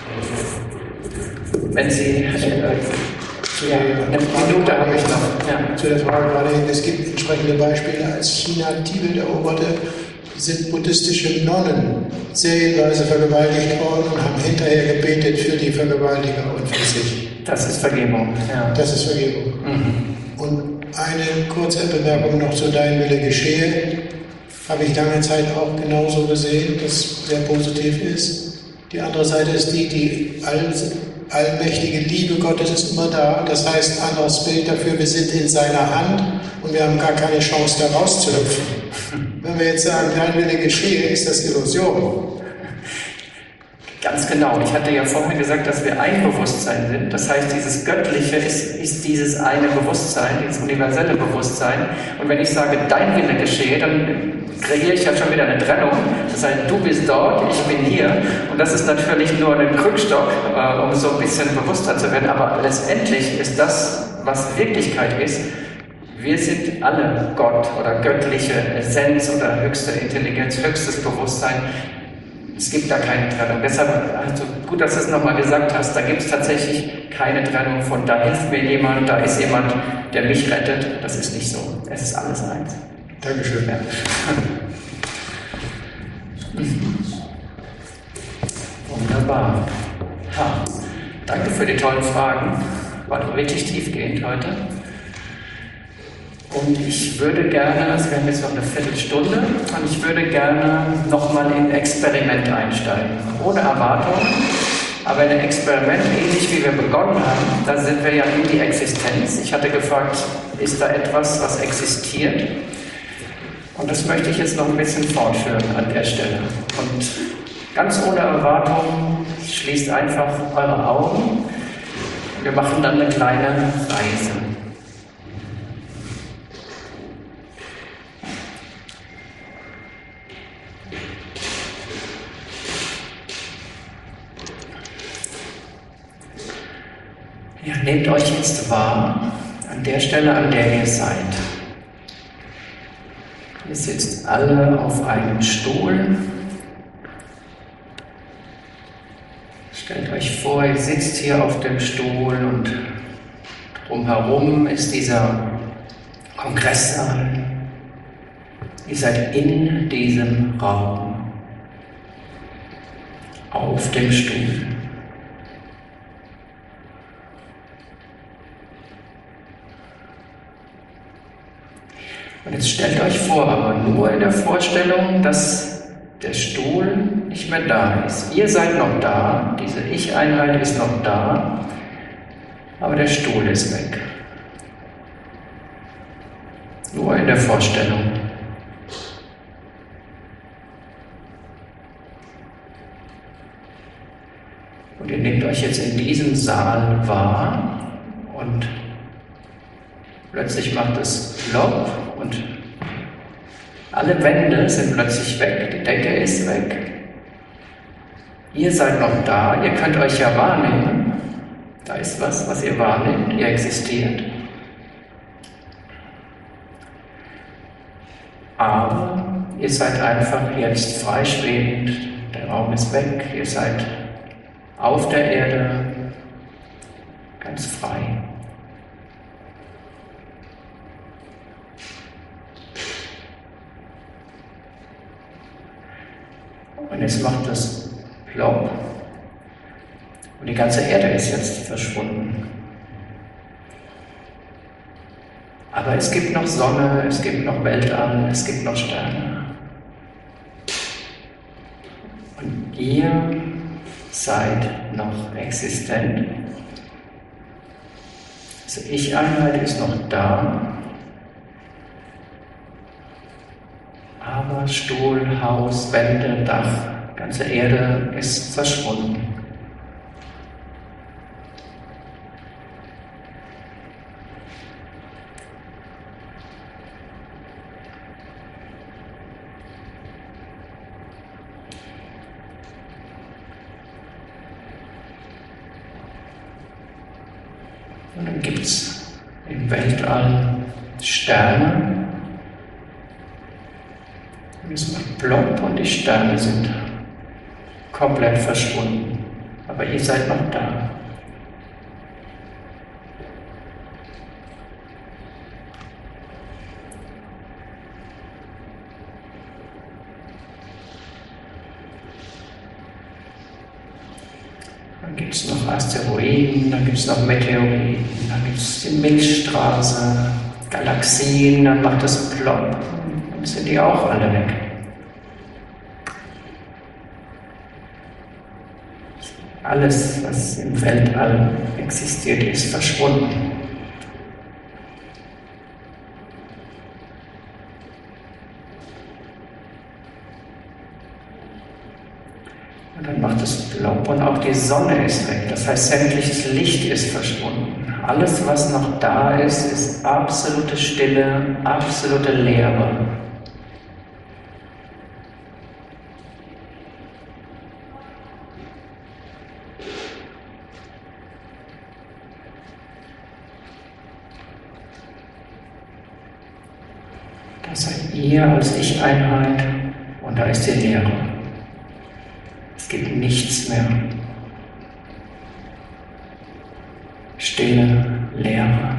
Wenn Sie... Äh, ja, eine Minute habe ich noch. Ja. Zu der Frage gerade, es gibt entsprechende Beispiele, als China Tibet eroberte, sind buddhistische Nonnen serienweise vergewaltigt worden und haben hinterher gebetet für die Vergewaltiger und für sich. Das ist Vergebung. Ja. Das ist Vergebung. Mhm. Und eine kurze Bemerkung noch zu Dein Wille geschehe. Habe ich lange Zeit auch genauso gesehen, das sehr positiv ist. Die andere Seite ist die, die all, allmächtige Liebe Gottes ist immer da. Das heißt, anderes Bild dafür, wir sind in seiner Hand und wir haben gar keine Chance, da rauszuhüpfen. Wenn wir jetzt sagen, Dein Wille geschehe, ist das Illusion. Ganz genau. Ich hatte ja vorher gesagt, dass wir ein Bewusstsein sind. Das heißt, dieses Göttliche ist, ist dieses eine Bewusstsein, dieses universelle Bewusstsein. Und wenn ich sage, Dein Wille geschehe, dann kreiere ich ja schon wieder eine Trennung. Das heißt, du bist dort, ich bin hier. Und das ist natürlich nur ein Krückstock, äh, um so ein bisschen bewusster zu werden. Aber letztendlich ist das, was Wirklichkeit ist, wir sind alle Gott oder göttliche Essenz oder höchste Intelligenz, höchstes Bewusstsein. Es gibt da keine Trennung. Deshalb, also gut, dass du es nochmal gesagt hast, da gibt es tatsächlich keine Trennung von, da hilft mir jemand, da ist jemand, der mich rettet. Das ist nicht so. Es ist alles eins. Dankeschön. Ja. Wunderbar. Ha. Danke für die tollen Fragen. War richtig tiefgehend heute. Und ich würde gerne, also wir haben jetzt noch eine Viertelstunde, und ich würde gerne nochmal in ein Experiment einsteigen. Ohne Erwartungen, aber in ein Experiment, ähnlich wie wir begonnen haben, da sind wir ja in die Existenz. Ich hatte gefragt, ist da etwas, was existiert? Und das möchte ich jetzt noch ein bisschen fortführen an der Stelle. Und ganz ohne Erwartungen, schließt einfach eure Augen. Wir machen dann eine kleine Reise. Ja, nehmt euch jetzt wahr an der Stelle, an der ihr seid. Ihr sitzt alle auf einem Stuhl. Stellt euch vor, ihr sitzt hier auf dem Stuhl und drumherum ist dieser Kongresssaal. Ihr seid in diesem Raum, auf dem Stuhl. Und jetzt stellt euch vor, aber nur in der Vorstellung, dass der Stuhl nicht mehr da ist. Ihr seid noch da, diese Ich-Einheit ist noch da, aber der Stuhl ist weg. Nur in der Vorstellung. Und ihr nehmt euch jetzt in diesem Saal wahr und plötzlich macht es plopp und alle Wände sind plötzlich weg, die Decke ist weg. Ihr seid noch da, ihr könnt euch ja wahrnehmen. Da ist was, was ihr wahrnehmt, ihr existiert. Aber ihr seid einfach jetzt freischwebend, der Raum ist weg, ihr seid auf der Erde ganz frei. Und jetzt macht das plopp und die ganze Erde ist jetzt verschwunden. Aber es gibt noch Sonne, es gibt noch Weltall, es gibt noch Sterne. Und ihr seid noch existent. Also Ich-Einheit ist noch da. Aber Stuhl, Haus, Wände, Dach, ganze Erde ist verschwunden. Und dann gibt es im Weltall Sterne. Und es macht plopp und die Sterne sind komplett verschwunden. Aber ihr seid noch da. Dann gibt es noch Asteroiden, dann gibt es noch Meteoriten, dann gibt es die Milchstraße, Galaxien, dann macht es plopp. Und sind die auch alle weg. Alles, was im Weltall existiert, ist verschwunden. Und dann macht es plopp und auch die Sonne ist weg. Das heißt, sämtliches Licht ist verschwunden. Alles, was noch da ist, ist absolute Stille, absolute Leere. Das seid ihr als Ich-Einheit und da ist die Leere. Es gibt nichts mehr. Stille, Leere.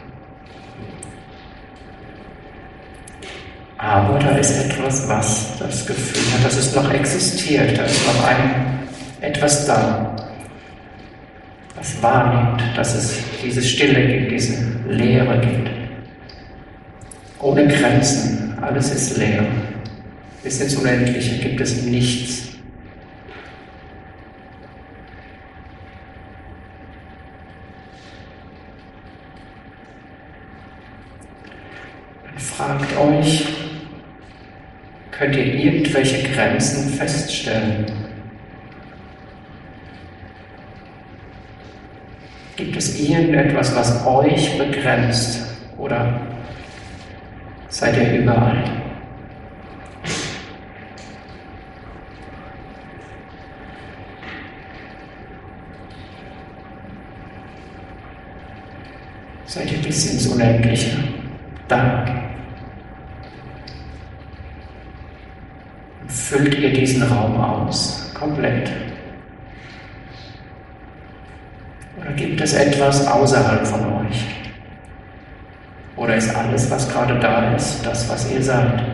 Aber da ist etwas, was das Gefühl hat, dass es noch existiert. Da ist noch ein etwas da, was wahrnimmt, dass es diese Stille gibt, diese Leere gibt. Ohne Grenzen, alles ist leer. Bis ins Unendliche gibt es nichts. Dann fragt euch, könnt ihr irgendwelche Grenzen feststellen? Gibt es irgendetwas, was euch begrenzt? Oder seid ihr überall? Seid ihr bis ins Unendliche da? Und füllt ihr diesen Raum aus, komplett? Oder gibt es etwas außerhalb von euch? Oder ist alles, was gerade da ist, das, was ihr seid?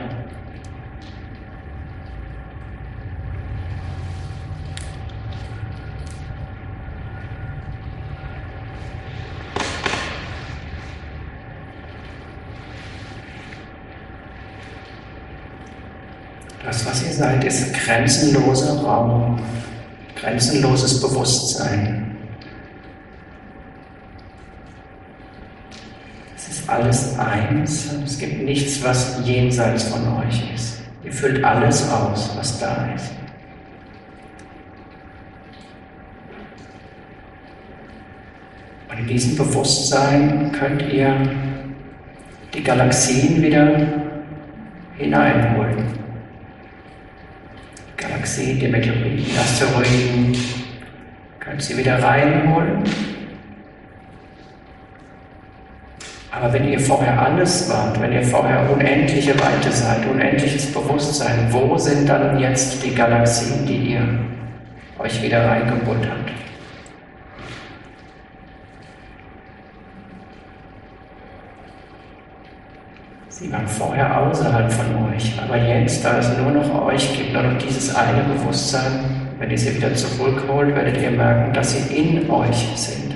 Das, was ihr seid, ist grenzenloser Raum, grenzenloses Bewusstsein. Alles eins und es gibt nichts, was jenseits von euch ist. Ihr füllt alles aus, was da ist. Und in diesem Bewusstsein könnt ihr die Galaxien wieder hineinholen. Galaxien, die Meteoriten, die Asteroiden, könnt sie wieder reinholen. Aber wenn ihr vorher alles wart, wenn ihr vorher unendliche Weite seid, unendliches Bewusstsein, wo sind dann jetzt die Galaxien, die ihr euch wieder reingeholt habt? Sie waren vorher außerhalb von euch, aber jetzt, da es nur noch euch gibt, nur noch dieses eine Bewusstsein, wenn ihr sie wieder zurückholt, werdet ihr merken, dass sie in euch sind.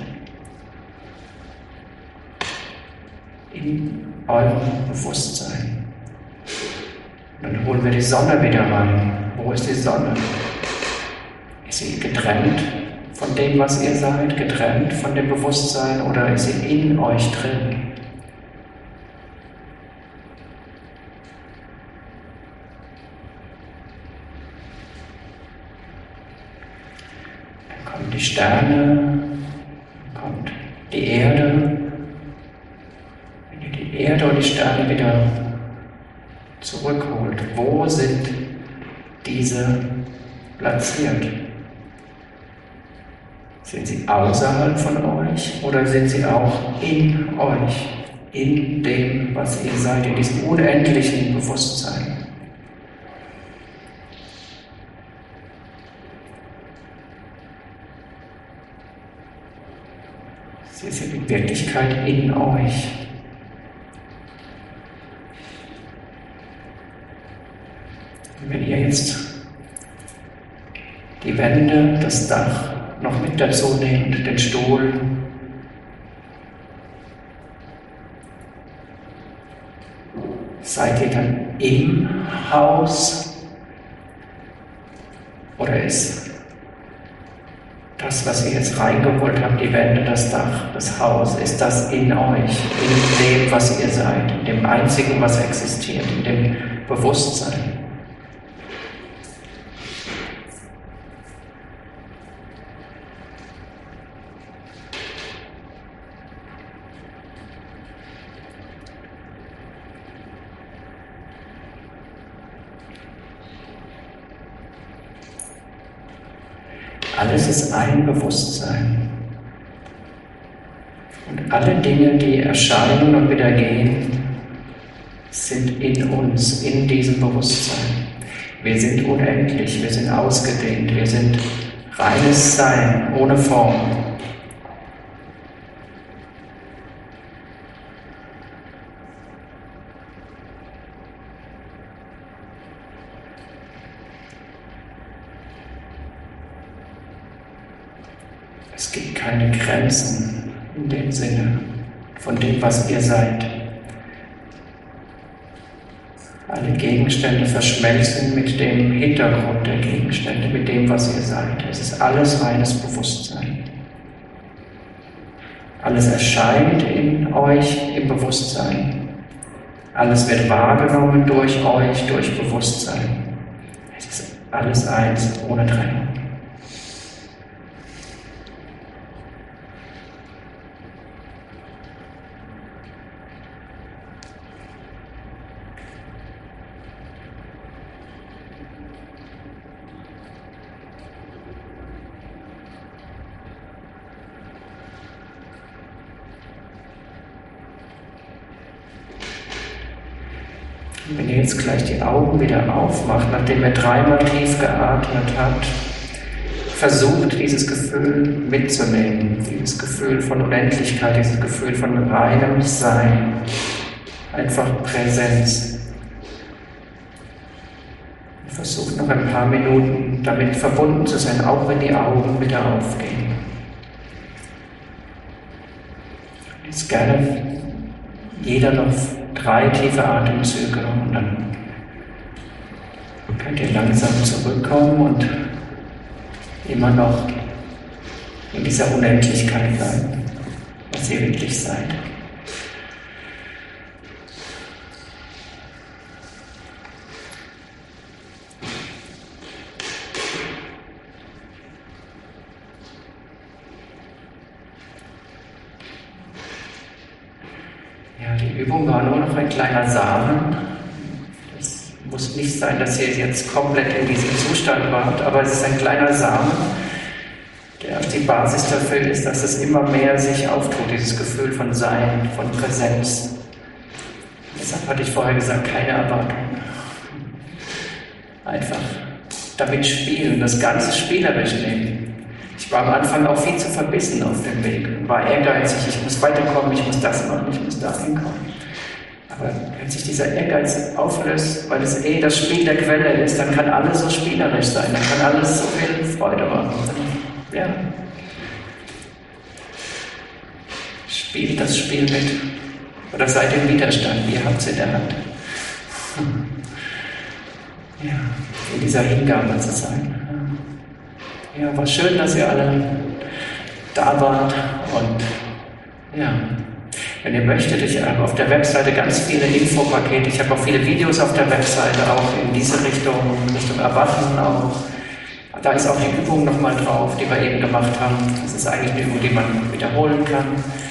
In eurem Bewusstsein. Und dann holen wir die Sonne wieder rein. Wo ist die Sonne? Ist sie getrennt von dem, was ihr seid, getrennt von dem Bewusstsein, oder ist sie in euch drin? Dann kommen die Sterne, kommt die Erde. Die Erde und die Sterne wieder zurückholt. Wo sind diese platziert? Sind sie außerhalb von euch oder sind sie auch in euch, in dem, was ihr seid, in diesem unendlichen Bewusstsein? Sie sind in Wirklichkeit in euch. Wenn ihr jetzt die Wände, das Dach noch mit dazu nehmt, den Stuhl, seid ihr dann im Haus oder ist das, was ihr jetzt reingeholt habt, die Wände, das Dach, das Haus, ist das in euch, in dem, was ihr seid, in dem Einzigen, was existiert, in dem Bewusstsein? Alles ist ein Bewusstsein. Und alle Dinge, die erscheinen und wieder gehen, sind in uns, in diesem Bewusstsein. Wir sind unendlich, wir sind ausgedehnt, wir sind reines Sein, ohne Form. Es gibt keine Grenzen in dem Sinne von dem, was ihr seid. Alle Gegenstände verschmelzen mit dem Hintergrund der Gegenstände, mit dem, was ihr seid. Es ist alles reines Bewusstsein. Alles erscheint in euch im Bewusstsein. Alles wird wahrgenommen durch euch, durch Bewusstsein. Es ist alles eins, ohne Trennung. Wenn ihr jetzt gleich die Augen wieder aufmacht, nachdem ihr dreimal tief geatmet habt, versucht dieses Gefühl mitzunehmen, dieses Gefühl von Unendlichkeit, dieses Gefühl von reinem Sein, einfach Präsenz. Versucht noch ein paar Minuten damit verbunden zu sein, auch wenn die Augen wieder aufgehen. Jetzt gerne jeder noch drei tiefe Atemzüge und dann könnt ihr langsam zurückkommen und immer noch in dieser Unendlichkeit bleiben, was ihr wirklich seid. die Übung war nur noch ein kleiner Samen. Es muss nicht sein, dass ihr jetzt komplett in diesem Zustand wart, aber es ist ein kleiner Samen, der die Basis dafür ist, dass es immer mehr sich auftut, dieses Gefühl von Sein, von Präsenz. Deshalb hatte ich vorher gesagt, keine Erwartung. Einfach damit spielen, das Ganze spielerisch nehmen. Ich war am Anfang auch viel zu verbissen auf dem Weg, war ehrgeizig, ich muss weiterkommen, ich muss das machen, ich muss dahin kommen. Aber wenn sich dieser Ehrgeiz auflöst, weil es eh das Spiel der Quelle ist, dann kann alles so spielerisch sein, dann kann alles so viel Freude machen. Ja. Spielt das Spiel mit. Oder seid im Widerstand, ihr habt es in der Hand. Ja, in dieser Hingabe zu sein. Ja, war schön, dass ihr alle da wart. Und ja, wenn ihr möchtet, ich habe auf der Webseite ganz viele Infopakete. Ich habe auch viele Videos auf der Webseite, auch in diese Richtung, Richtung Erwachen auch. Da ist auch die Übung nochmal drauf, die wir eben gemacht haben. Das ist eigentlich eine Übung, die man wiederholen kann.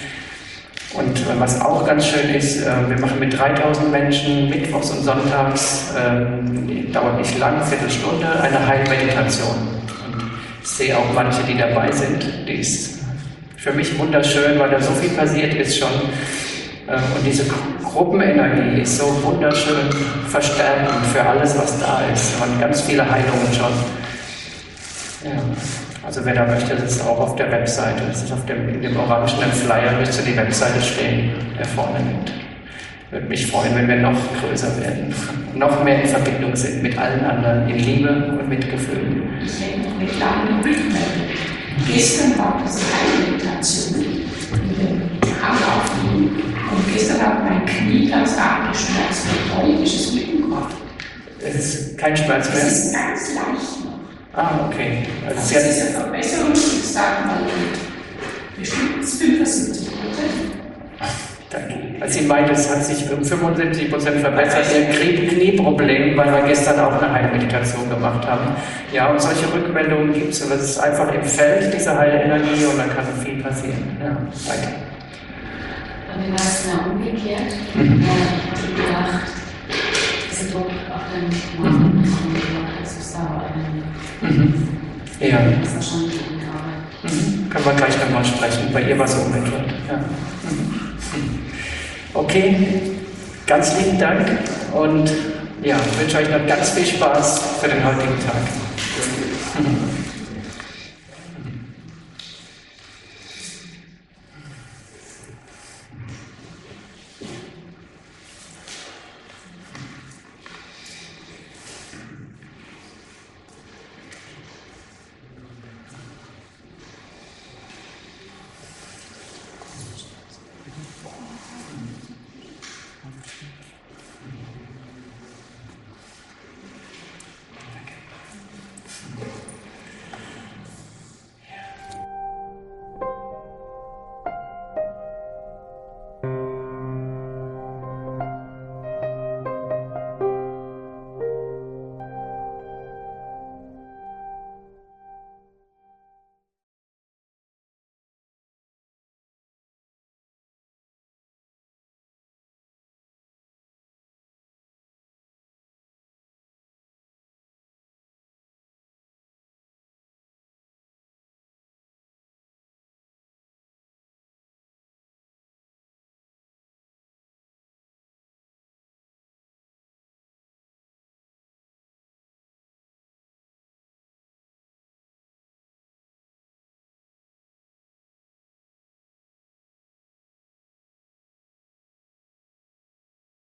Und was auch ganz schön ist, wir machen mit dreitausend Menschen mittwochs und sonntags, dauert nicht lang, Viertelstunde, eine Heilmeditation. Und ich sehe auch manche, die dabei sind. Die ist für mich wunderschön, weil da so viel passiert ist schon. Und diese Gruppenenergie ist so wunderschön verstärkend für alles, was da ist. Und ganz viele Heilungen schon. Ja. Also wer da möchte, das ist auch auf der Webseite. Das ist auf dem, in dem orangenen Flyer, müsste die Webseite stehen, der vorne liegt. Würde mich freuen, wenn wir noch größer werden, noch mehr in Verbindung sind mit allen anderen, in Liebe und Mitgefühl. Ich denke noch mit langen Rückmeldung. Gestern war das eine Meditation mit dem Hand aufnehmen und gestern hat mein Knie ganz arg geschmerzt und heute ist es mit dem Kopf. Es ist kein Schmerz mehr? Es ist ganz leicht noch. Ah, okay. Also das Sie hat ist eine Verbesserung, ich sage mal, bestimmt fünfundsiebzig Prozent. Danke. Also sie meint, es hat sich um fünfundsiebzig Prozent verbessert, ihr Knie Knieproblem, weil wir gestern auch eine Heilmeditation gemacht haben. Ja, und solche Rückmeldungen gibt es. Und das ist einfach im Feld, diese Heilenergie, und dann kann viel passieren. Ja, weiter. Bei mir war es genau umgekehrt. Mhm. Ja, ich habe gedacht, diese Druck auf den Mann und also es war eine. Mhm. Ja. Das war schon die Arbeit. Mhm. Können wir gleich nochmal sprechen. Bei ihr war es umgekehrt. Ja. Mhm. Okay, ganz lieben Dank und ja, wünsche euch noch ganz viel Spaß für den heutigen Tag.